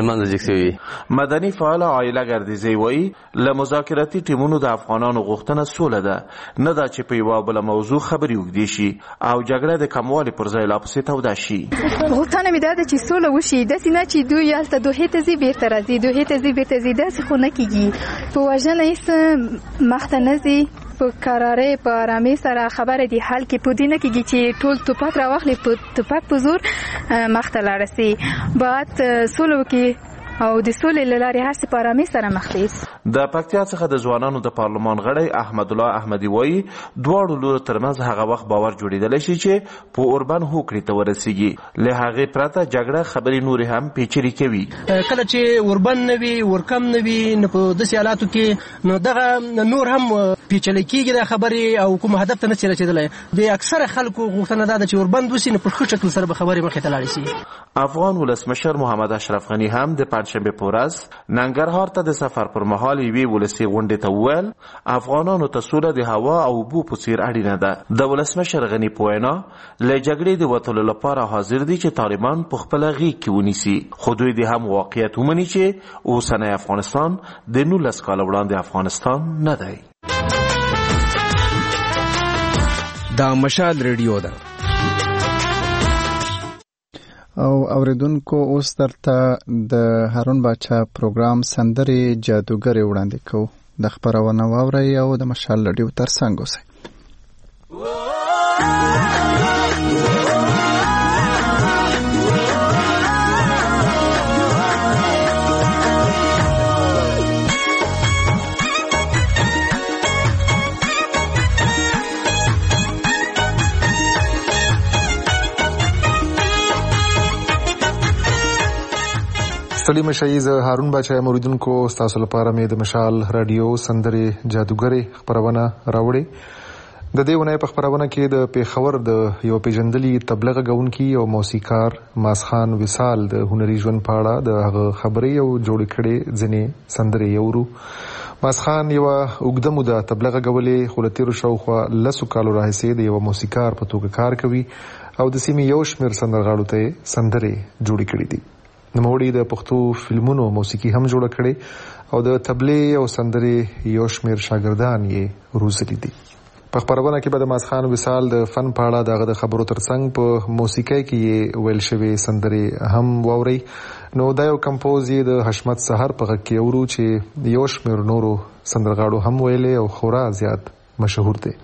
مدني فعال عایله ګردیزی وایي له مذاکراتي ټیمونو د افغانانو غوښتنه سوله ده نه دا چې په یوه بله موضوع خبرې اوږدې شي او جګړه د کموالي پر ځای لا پسې توده شي. غوښتنه مې دا ده چې سوله وشي داسې نه چې دوی هلته دوحې ته ځي بېرته راځي دوحې ته ځي بېرته ځي داسې خو نه کېږي. په وژنه هېڅ مخته نه ځي په قرارې په آرامۍ سره خبره دی حل کې پودې نه کېږي چې ټول توپک راواخلي په توپک په زور مخته لاړه سي. باید سوله وکړي او د سولې له لارې هر څه په آرامۍ سره مخ ته یوسي. د پکتیا څخه د ځوانانو د پارلمان غړی احمد الله احمدي وایي دواړو لورو ترمنځ هغه وخت باور جوړېدلی شي چې په اوربند هوکړې ته ورسېږي. له هغې پرته جګړه خبرې نورې هم پیچلې کوي. کله چې اوربند نه وي ورکم نه وي نو په داسې حالاتو کې نو دغه نور هم پیچلې کېږي د خبرې او کوم هدف ته نه شي رسېدلی. د اکثره خلکو غوښتنه دا ده چې اوربند وسي نو په ښه شکل سره به خبرې مخې ته لاړې شي. افغان ولسمشر محمد اشرف غني هم د پنجشنبې په ورځ ننګرهار ته د سفر پر مهال یوې ولسي غونډې ته وویل افغانانو ته سوله د هوا او اوبو په څېر اړینه ده. د ولسمشر غني په وینا له جګړې د وتلو لپاره حاضر دي چې طالبان په خپله غېږ کې ونیسي خو دوی د هم واقعیت ومني چې اوسنی افغانستان د نولس کاله وړاندې افغانستان نه دی. دا مشال ریډیو ده. او اوریدونکو اوس درته د هارون باچا پروګرام سندرې جادوګرې وړاندې کوو. د خپرونه واورئ او د مشال ریډیو ترڅنګ اوسئ. سلیم شایز هارون باچا موریدونکو ستاسو لپاره مې د مشال رادیو سندرې جادوګرې خپرونه راوړې. د دې ونې په خپرونه کې د پیښور د یو پیژندلي تبلیغ غونکي او موسیقار ماسخان وصال د هنري ژوند په اړه د هغه خبرې او جوړ کړي ځنې سندرې یورو. ماسخان یو اوږده موده تبلیغ غولې خو له تیرو شاوخوا لسو کالو راهیسې د یو موسیقار په توګه کار کوي او د سیمې یو شمېر سندرغاړو ته سندرې جوړې کړي دي. نوموړي د پښتو فلمونو موسیقي هم جوړه کړې او د تبلې او سندرې یو شمېر شاګردان یې روزلي دي. په خبرونه کې به د ماسخان وصال د فن په اړه دغه د خبرو ترڅنګ په موسیقۍ کې یې ویل شوی سندرې هم واوري. نو دا یو کمپوز یې د حشمت سحر په غږ کې اورو چې یو شمېر نورو سندرغاړو هم ویلې او خورا زیات مشهور دی.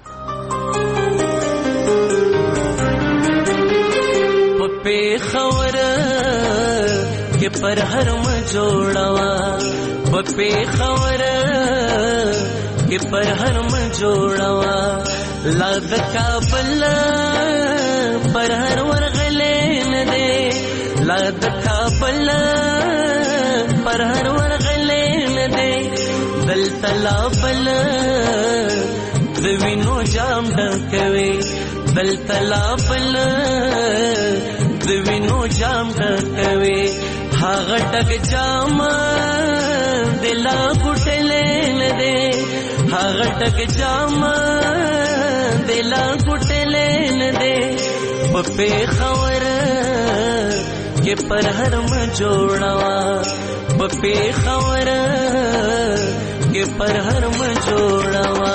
په خبره کې پر هر م جوړوا په خبره کې پر هر م جوړوا لا د کابل پر هر ورغلې نه دې لا د کابل پر هر ورغلې نه دې دل تلا بل د وینو جام ډکوي دل تلا بل د وینو جام ډکوي هغه ټک جام دلا ګټلې نه دې هغه ټک جام دلا ګټلې نه دې په خبره کې پر هر م جوړوا په خبره کې پر هر م جوړوا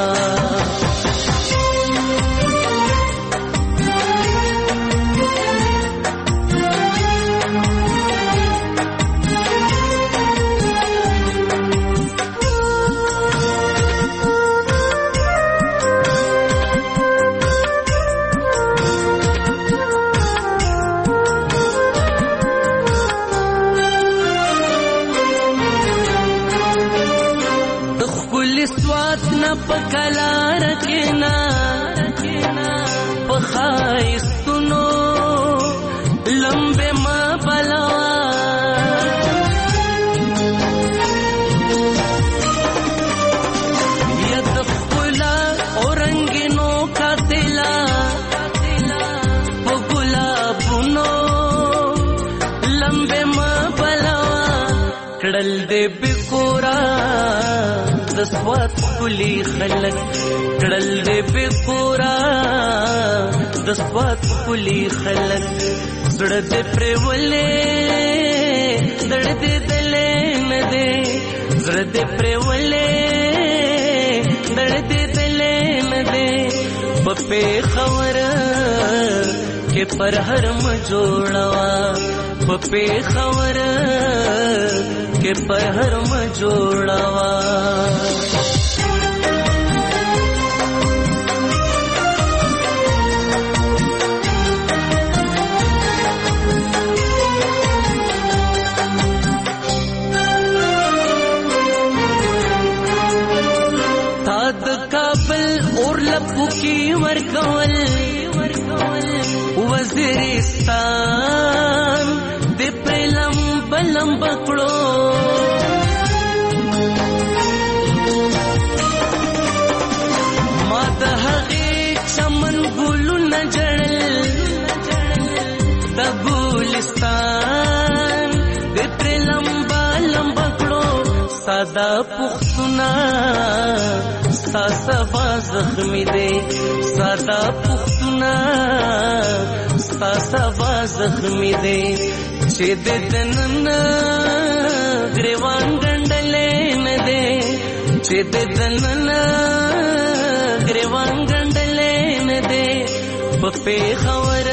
پکلا رکنا پخایستونو لمبه ما بلوا ید خلا اورنگینو کاتلا پګلابونو لمبه ما بلوا کړل دې بکورا د سوات کلی خلک کړل دې بکورا د سوات کلی خلک زړه دې پرولې دړ دې دلې نه دې زړه دې پرولې دړ دې دلې نه دې په خبره کې پر هر م جوړوا په خبره کې پر هر م جوړوا کی ورکول وزیرستان د پرلم بلم بکړو ما د هغې چمن ګلونه جړل د ګلستان د پرلم بلم بکړو ساده پښتونه ستا سبا زخمی دے سادا پختنا ستا سبا زخمی دے چه دے دنن گریوان گنڈلے ندے چه دے دنن گریوان گنڈلے ندے پپے خور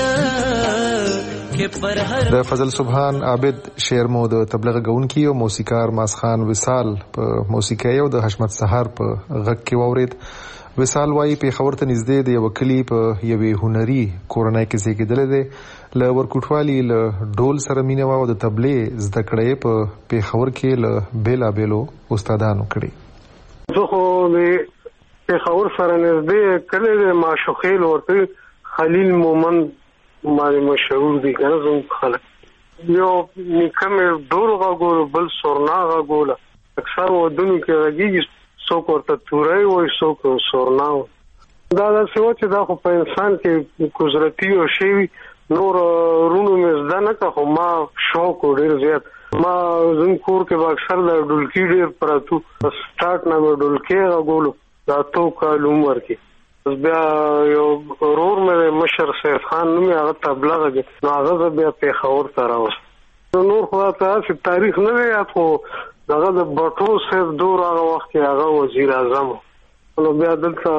د فضل سبحان عابد شعر مو د تبلیغ غونکی او موسیقار ماسخان وصال په موسیقي او د حشمت سحر په غږ کې واورید. وصال وايي په خبر ته نږدې د یو کلی په یوې هنري کورنۍ کې زیږیدل دي ل ورکوټوالي ل ډول سره مینه او د تبلیغ زده کړې په پیښور کې ل بیلا بیلو استادانو کړي. زه خو په خبر سره نږدې کلی د معشوقې ورته خلیل مومن مالی مشهور دی کنه زم خلک یو نکم ډول غاګول بل سورنا غاګول اکثر ودونو کې راګي څوک ورته تورای وای څوک سورنا دا د سوچ دا خو په انسان کې قدرتي او شی نور رونو مزدا نه که خو ما شوق ډیر زیات ما زم کور کې اکثر د ډولکی ډیر پراتو سٹارټ نه ډولکی غاګول دا تو کالوم ورکی بیا یو رور مې مشر سید خان نومي هغه تبلیغ دی نو هغه بیا پیښور ته راوست نور خو تاسو تاریخ نه یاد خو دغه د بټو سید دور هغه وخت هغه وزیر اعظم نو بیا دلته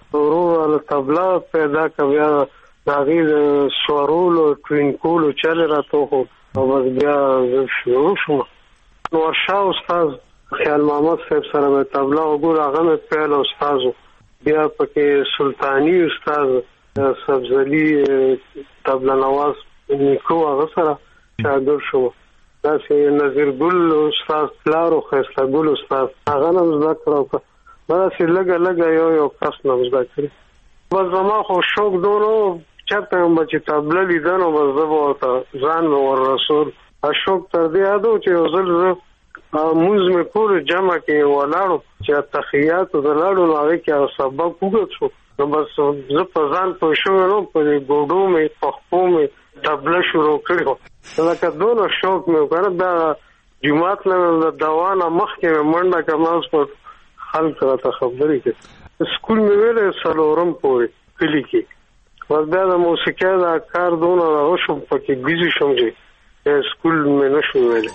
ورو له تبلا پیدا کبیا داغي سوارولو ټوینکولو چل راته خو او بس بیا شروع شو نو ورشا استاد خیال محمد صاحب سره به تبلا وګور هغه په له استادو بیا پکې سلطانی استاد سبزلی تبلا نواز نیکو هغه سره شاګرد شو دا چې نظیر ګل استاد پلارو خسته ګل استاد هغه نن زده کړو دا چې لګا لګا یو یو کس نو زده کړی بس زما خو شوق دونو چرته هم چې تبلا لیدنو بس زه ورته ځان مې ور رسول اشوک تر دې یادو چې وزل موږ مې کور جمع کې ولاړو چې تحیات ولاړو نو هغه کې سبق وګورم نو بس زه په ځان په شو نو په ګوډو مې په خپو مې تبلا شروع کړو لکه دونو شوق مې وکړ دا جمعات نه دوانه مخکې منډه کماس په خلک راته خبرې کوي سکول مې ویلې سلورم پورې کلی کې ور بیا د موسیقۍ دا کار دونه راوشم پکې بیزی شم چې سکول مې نشو ویلې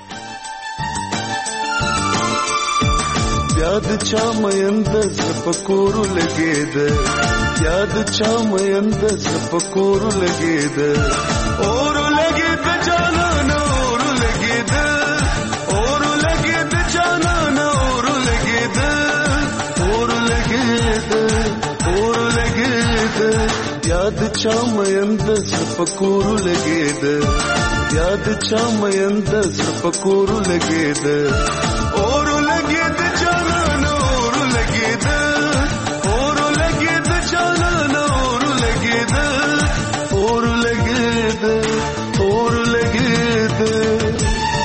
یاد چا مېند سپکور لګید یاد چا مېند سپکور لګید اور لګید جانا اور لګید اور لګید جانا اور لګید اور لګید اور لګید یاد چا مېند سپکور لګید یاد چا مېند سپکور لګید اور لګید جانا اور لګید اور لګید جانا اور لګید اور لګید اور لګید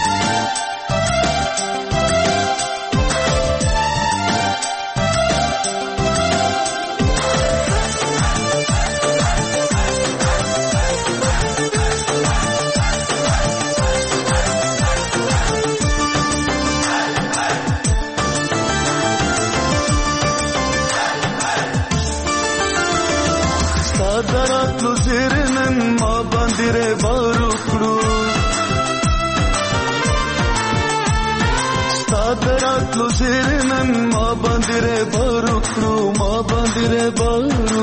دراتلو زیرنن ما باندې ر بارو کړو ستادراتلو زیرنن ما باندې ر بارو کړو ما باندې ر بارو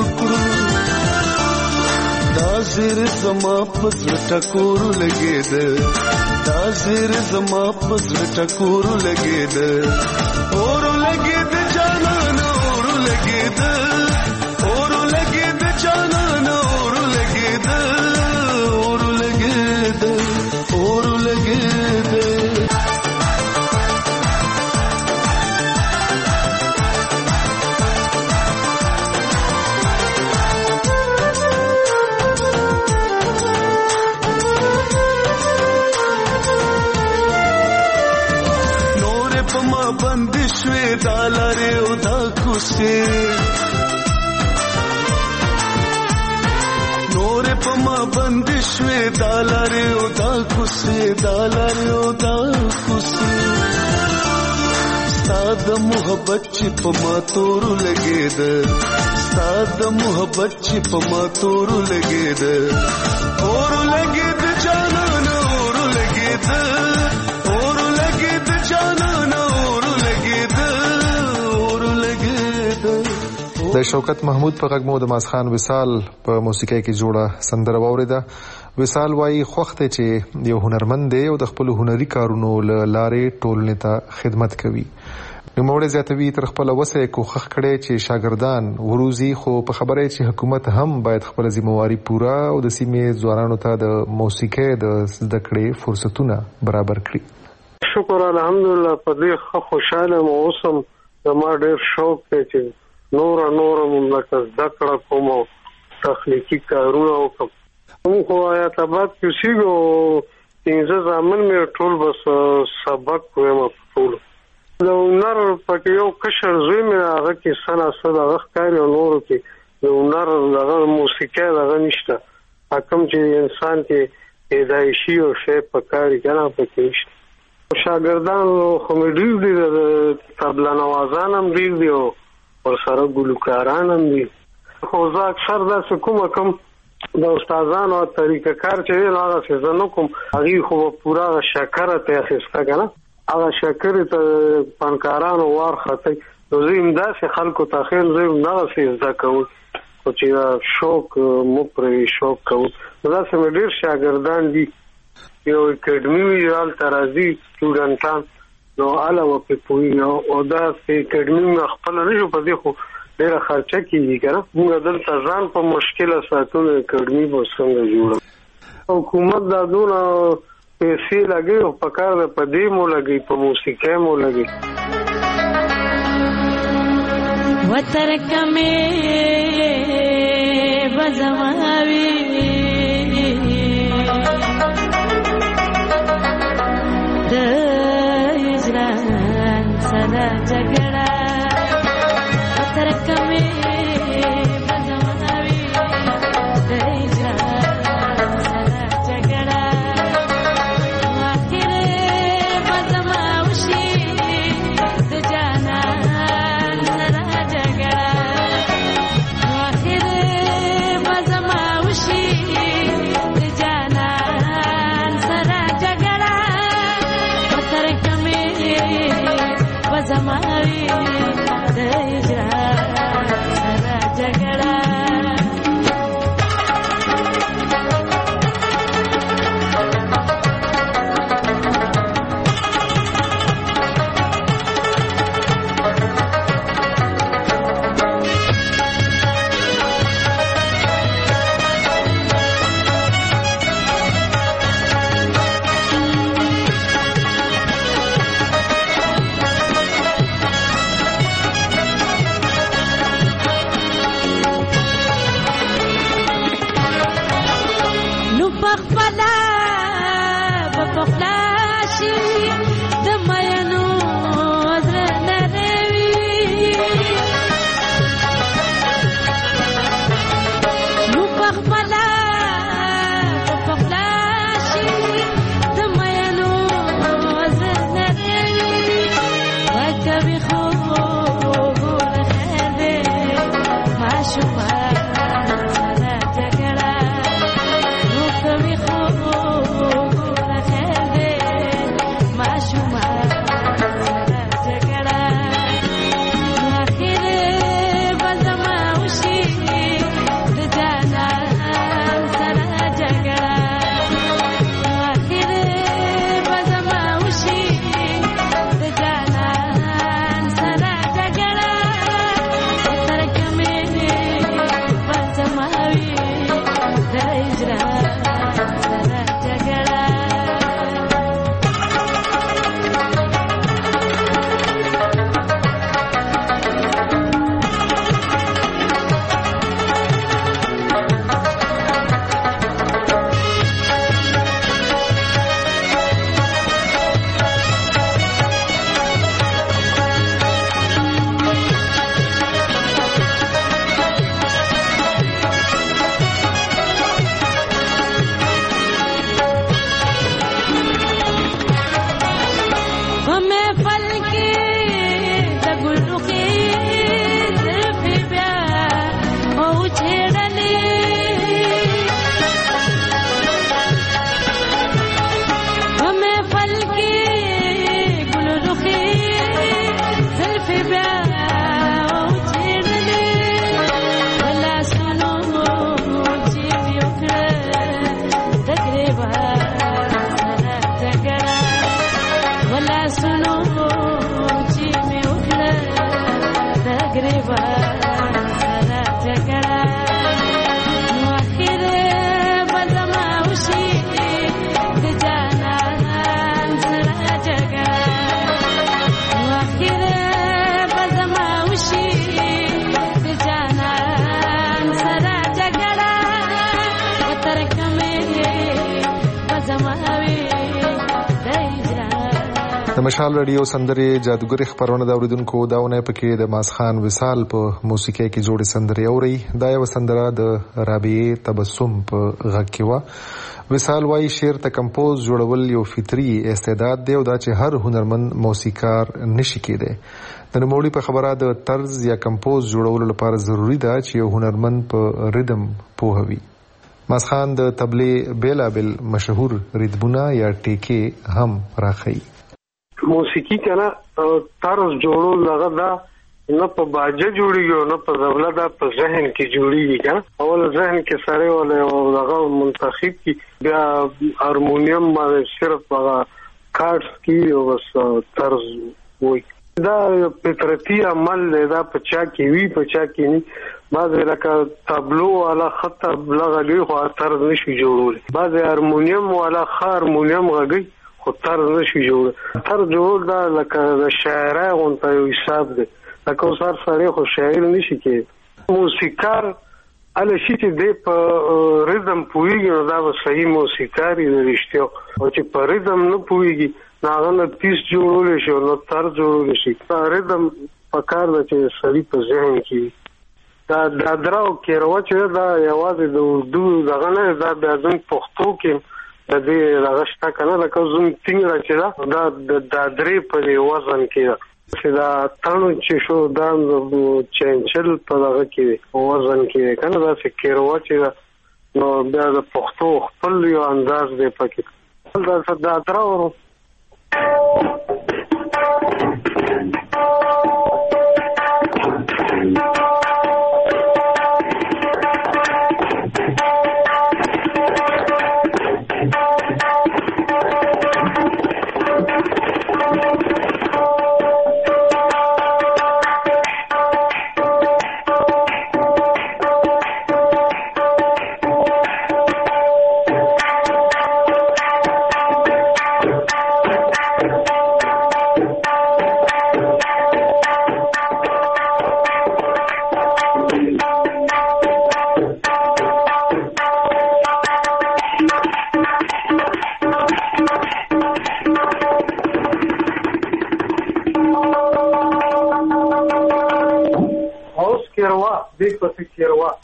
کړو دا زیر زما پزړه ټکور لګید دا زیر زما پزړه ټکور لګید اور لګید جانا اور لګید اور لګید جانا اور لګید اور لګید اور لګید نور پما بندشوي دالاره او دا کوسه نور پما بندشوي دالاره او دا کوسه دالاره او دا کوسه ستاد محبت چې پما تور لګید ستاد محبت چې پما تور لګید اور لګید جانا اور لګید اور لګید جانا اور لګید اور لګید د شوکت محمود په غږ مو د ماسخان وصال په موسیقۍ کې جوړه سندره واوریده. وصال وايي خوخته چې یو هنرمند دی او د خپل هنري کارونو لارې ټولنې ته خدمت کوي. نوموړی زیاتوي تر خپل وسه کوښښ کړي چې شاګردان وروزي خو په خبره چې حکومت هم باید خپل ذمہواری پوره او د سیمې ځوانانو ته د موسیقۍ د زده کړې فرصتونه برابر کړي. شکر الحمدلله په دې خوشاله مو اوسم زما ډېر شوق دی چې نور نور مملکت ذکر کوم تخلیقي کارونه وکم. موږ خو آیات آباد کې سیګو پنځه ځامن مې ټول بس سبق وایم ټول نو نر پکې یو کشر زوی مې هغه کې سنا صد هغه کاری او نور کې نو نر هغه موسیقي هغه نشته حکم چې انسان کې پیدایشي او شی پکاري کنه پکې نشته. شاګردان خو مې ډېر دي د طبله نوازان هم ډېر دي او ورسره ګلوکاران هم دي خو زه اکثر داسې کوم کم د استادانو طریقه کار چې دی هغه څه زه نه کوم هغې خو به پوره شکره ته اخیسته که نه هغه شکرې ته فنکارانو وارخطئ نو زه هم داسې خلکو ته خیر زه هم دغسې زده کوم خو چې شوق مو پرې شوق کوو نو داسې مې ډېر شاګردان دي یو اکیډمي وي هلته راځي سټوډنټان نو هله به پرې پوهېږي او داسې اکیډمي مې خپله نه شو په دې خو ډېره خرچه کېږي که نه موږ دلته ځان په مشکله ساتو نو اکیډمي به څنګه جوړه حکومت دا دونه پیسې لګوي او په کار ده په دې مو لګوي په موسیقۍ مو لګوي وترک مې بزماوي د هجران سره جګړه وترک مې بزماوي د هجران سره جګړه واخر بزماوشي د جانان زماوي د هجران سره جګړه د مشال رادیو سندرې جادوګري خبرونه د اوریدونکو داونه پکې د ماسخان وصال په موسیقۍ کې جوړې سندرې اوري. دا یو سندره د رابعه تبسم په غږ کې و. وصال وايي شعر ته کمپوز جوړول یو فطري استعداد دی او دا چې هر هنرمند موسیقار نشي کېدی. د نوموړي په خبره د طرز یا کمپوز جوړولو لپاره ضروری ده چې یو هنرمند په ریدم پوهوي. ماسخان د طبلې بیلابل مشهور ریتمونه یا ټیکې هم راخی. موسیقي کنه طرز جوړول هغه دا نه په باجه جوړیږي نه په دبله، دا په ذهن کې جوړیږي کنه. اول ذهن کې سره ولا دغه منتخب کی بیا هارمونیم باندې صرف هغه کارډز کی او بس طرز وای. دا فطرتي عمل دا په چا کې وی په چا کې نه. بعض لکه تابلو والا خط لغږی خو طرز نشي جوړول، بعض هارمونیم والا هارمونیم غږی خو طرز نشي جوړول. طرز جوړول دا لکه د شاعرای غونته یو حساب دی، لکه اوسار سره خو شاعر نشي کې. موسیقار اله شي چې د په ریدم پویږي نو دا به صحیح موسیقاری دی رښتیا، او چې په ریدم نه پویږي هغه نه پیس جوړول شي نو طرز جوړول شي. ریدم په کار د چې سړي په ذهن کې دا د دراو کېروا چې دا یوازې د اردو دغه نه، دا د ځم پښتو کې د دې راغشتا کنه لکه زوم څنګه چې دا د درې په وزن کې چې دا تانو چې شو دا چنچل په دغه کې وزن کې کنه دا چې کېروا چې نو بیا د پښتو خپل یو انداز دی پکې. دا دا دراو Big particular what?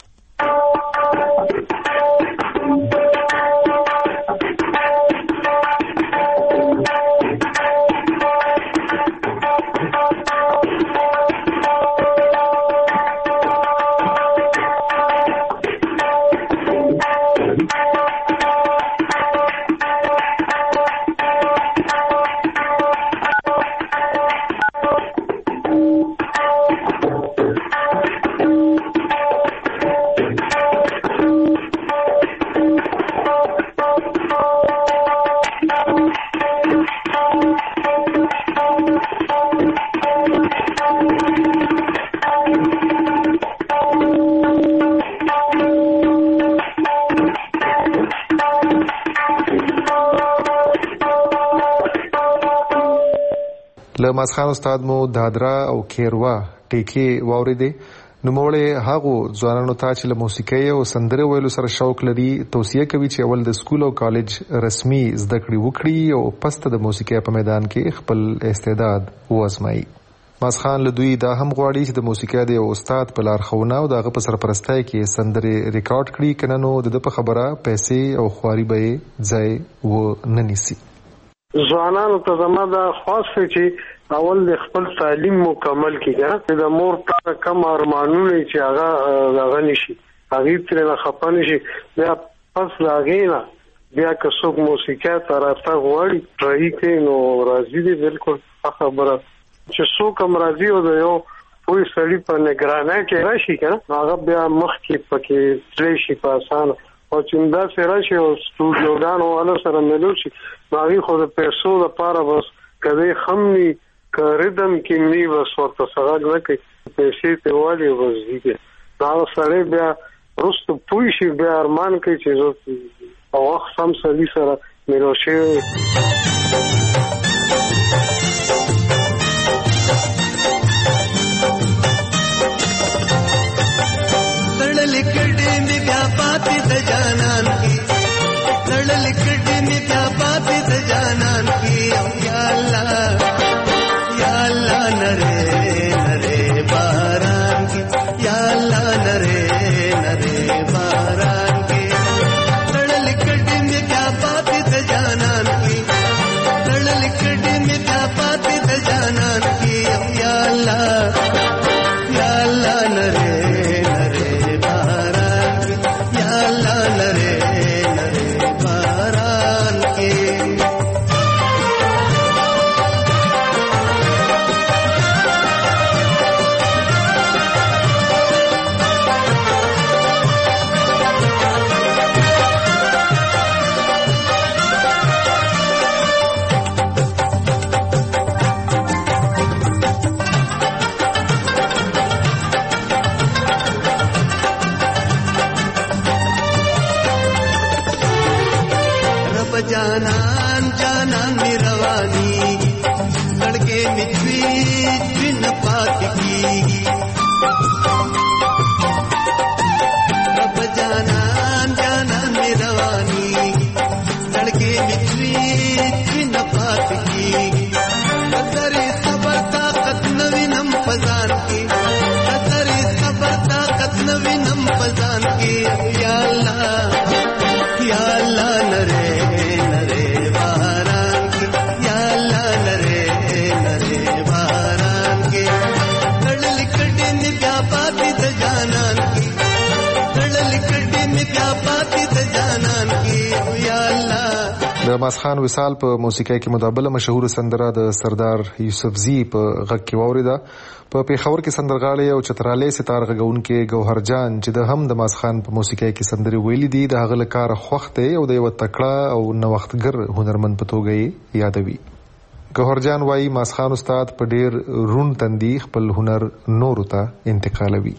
لمسخان استاد مو دادرا او کیروا ټیکي واوریدې نو موړې هغه ځوانانو ته چې له موسیقي او سندره ویلو سره شوق لري توصیه کوي چې اول د سکول او کالج رسمي زده کړې وکړي او پسته د موسیقي په میدان کې خپل استعداد وازمایي. مسخان له دوی دا هم غواړي چې د موسیقي د استاد په لارښوونه او دغه په سرپرستۍ کې سندره ریکارډ کړي، کنه نو د په خبره پیسې او خواري به ځای و نه نیسي. ځوانانو ته زما دا خاص چې اول د خپل تعلیم مکمل کړي، د مور په کم ارمانونه چې هغه هغه نشي هغه تر نه خپل شي، بیا پس لاګینا بیا که څوک موسیقي طرفه غواړي ټرای کوي نو راځي دي بالکل خبره چې څوک هم راځي او د یو پوي سړي په نگرانه کې راشي کنه هغه بیا مخ کې پکې تللی شي په اسانه، او چې دا سره شي او سټوډیوګانو والا سره ملو شي باغی خو د پیسو لپاره بس کله خمني کردم کې نی بس ورته سره غوکه پیسې ته والی وځي دا سره بیا رست پوي شي بیا ارمان کوي چې زه او وخت سم سړي سره ملو شي. लड़लिकड़ी में क्या पाती द जानन की, लड़लिकड़ी में क्या पाती द जानन की, या अल्लाह या अल्लाह नरे नरे बारान की, या अल्लाह नरे नरे बारान की, लड़लिकड़ी में क्या पाती द जानन की, جانان جانان می رواني لڑکے مچوي بن پات کی رب جانان جانان می رواني لڑکے مچوي بن پات کی قدر صبر طاقت نوینم فزان کی قدر صبر طاقت نوینم فزان کی یا اللہ یا اللہ نرے نرے باران کی یا اللہ نرے نرے باران کی لڑل کٹی میں پیا پاتی د جانان کی لڑل کٹی میں پیا پاتی د جانان کی یا اللہ. د ماسخان وصال په موسیقۍ کې مدابله مشهور سندره د سردار یوسفزي په غږ کې واوریده. په پیښور کې سندرغاړی او چترالي ستار غږونکي ګوهر جان چې د هم د ماسخان په موسیقۍ کې سندري ویلي دي د هغه لکار خوخت او د یو تکړه او نوښتګر هنرمند په توګه یادوي. ګوهر جان وايي ماسخان استاد په ډیر رون تندي خپل هنر نورو ته انتقالوي.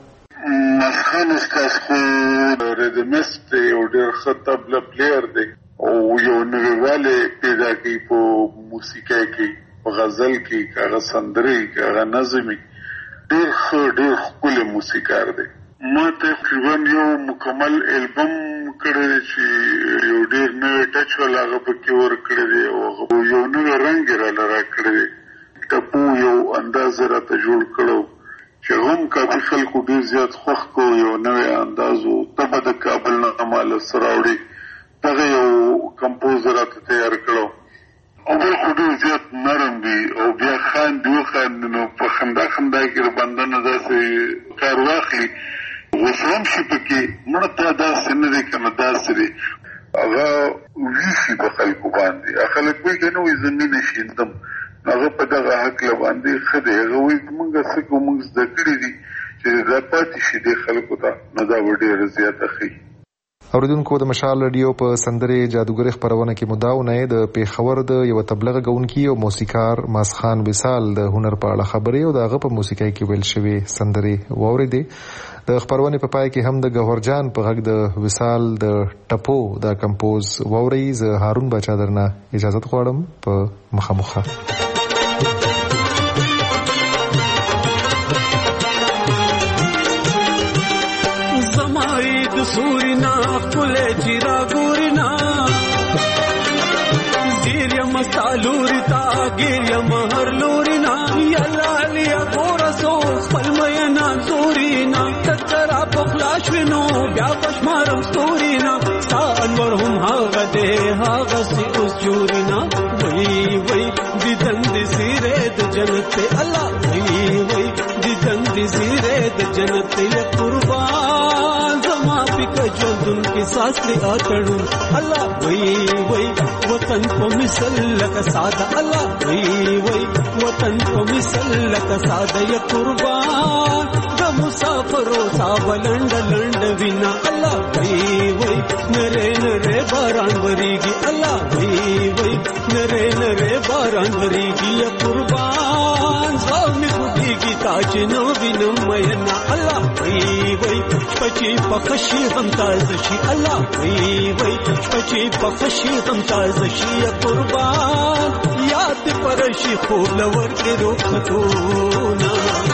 ماسخان استاد خو ریدمست او ډیر ښه طبله پلیر دی او یو نویواله پیدا کوي په موسیقۍ کې په غزل کې کاغه سندري کاغه نظمي ډېر ښه ډېر ښکلی موسیقار دی. ما تقریبا یو مکمل البم کړی چې یو ډېر نوی ټچ والا هغه پکې ورکړی دی او یو نوی رنګ یې راله راکړی دی. ټپو یو انداز یې راته جوړ کړی چې هم کافي خلکو ډېر زیات خوښ کړو. یو نوی انداز و تبه د کابل نه ماله سره راوړي دغه یو کمپوزر راته تیار کړو او بل خو ډېر زیات نرم دی او بیا خاندي وخاندي نو په خندا خندا کې د بنده نه داسې کار واخلي غوسه هم شي پکې مړه تا داسې نه دی که نه داسې دی هغه ویسي په خلکو باندې خلک وایي که نه وایي زه مینه شیندم هغه په دغه هکله باندې ښه دی. هغه وایي موږ څه کوو موږ زده کړي دي چې دا پاتې شي دې خلکو ته نو دا به ډېره زیاته ښي. اوریدونکو د مشال رادیو په سندرې جادوګري خبرونه کې مداونه د پیښور د یو تبلیغ غونکي او موسیقار ماسخان وصال د هنر په اړه خبرې او دغه په موسیقۍ کې ویل شوی سندرې واوریدې. د خبرونه په پای کې هم د ګوهر جان په غږ د وصال د ټپو د کمپوز واوري. زه هارون بچا درنه اجازه غواړم په مخامخه. سورینا کله چیرا ګورینا زیریا مستالورتا ګیریا مہر لورینا یلا لیا ګورسو پلمینا زورینا تترا پخلاشونو بیا پشمارم ستورینا سانور هم هاغه ده هاغه سی اوس جورینا وای وای دي دند سیره د جنت الله وای وای دي دند سیره د جنت یا قربان جلدن کی ساس لے آتڑوں اللہ وئی وئی وطن کو مثل لکا سادہ اللہ وئی وئی وطن کو مثل لکا سادہ یا قربان دا مسافروں ساو لنڈ لنڈ وینا اللہ وئی وئی نرے نرے باران وریگی اللہ وئی وئی نرے نرے باران وریگی یا قربان زامی خودی کی تاج نو بینم مینا اللہ وئی وئی پچی پخشی ہم تازشی اللہ وی وی پچی پخشی ہم تازشی قربان یاد پرشی خوب لور کے روکھتونا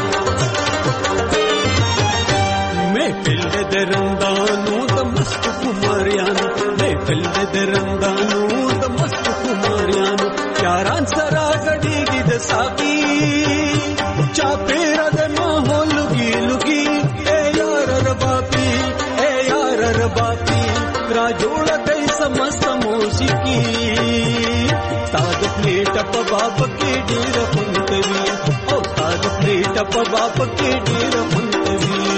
میں پل درندانو دمست کماریانو میں پل درندانو دمست کماریانو چاران سرا گڑی گی دساقی چاپیرا دما ہو لگی لگی اے یار رباپی باپی را جوڑ گئی سمست موسیقی تاد پلیٹ پا باپ کے ڈیر پنتوی او تاد پلیٹ پا باپ کے ڈیر پنتوی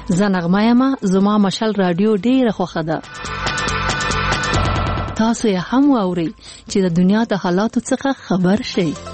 زه نغمه یم. زما مشال رادیو ډیره خوښه ده. تاسو یې هم واورئ چې د دنیا د حالاتو څخه خبر شئ.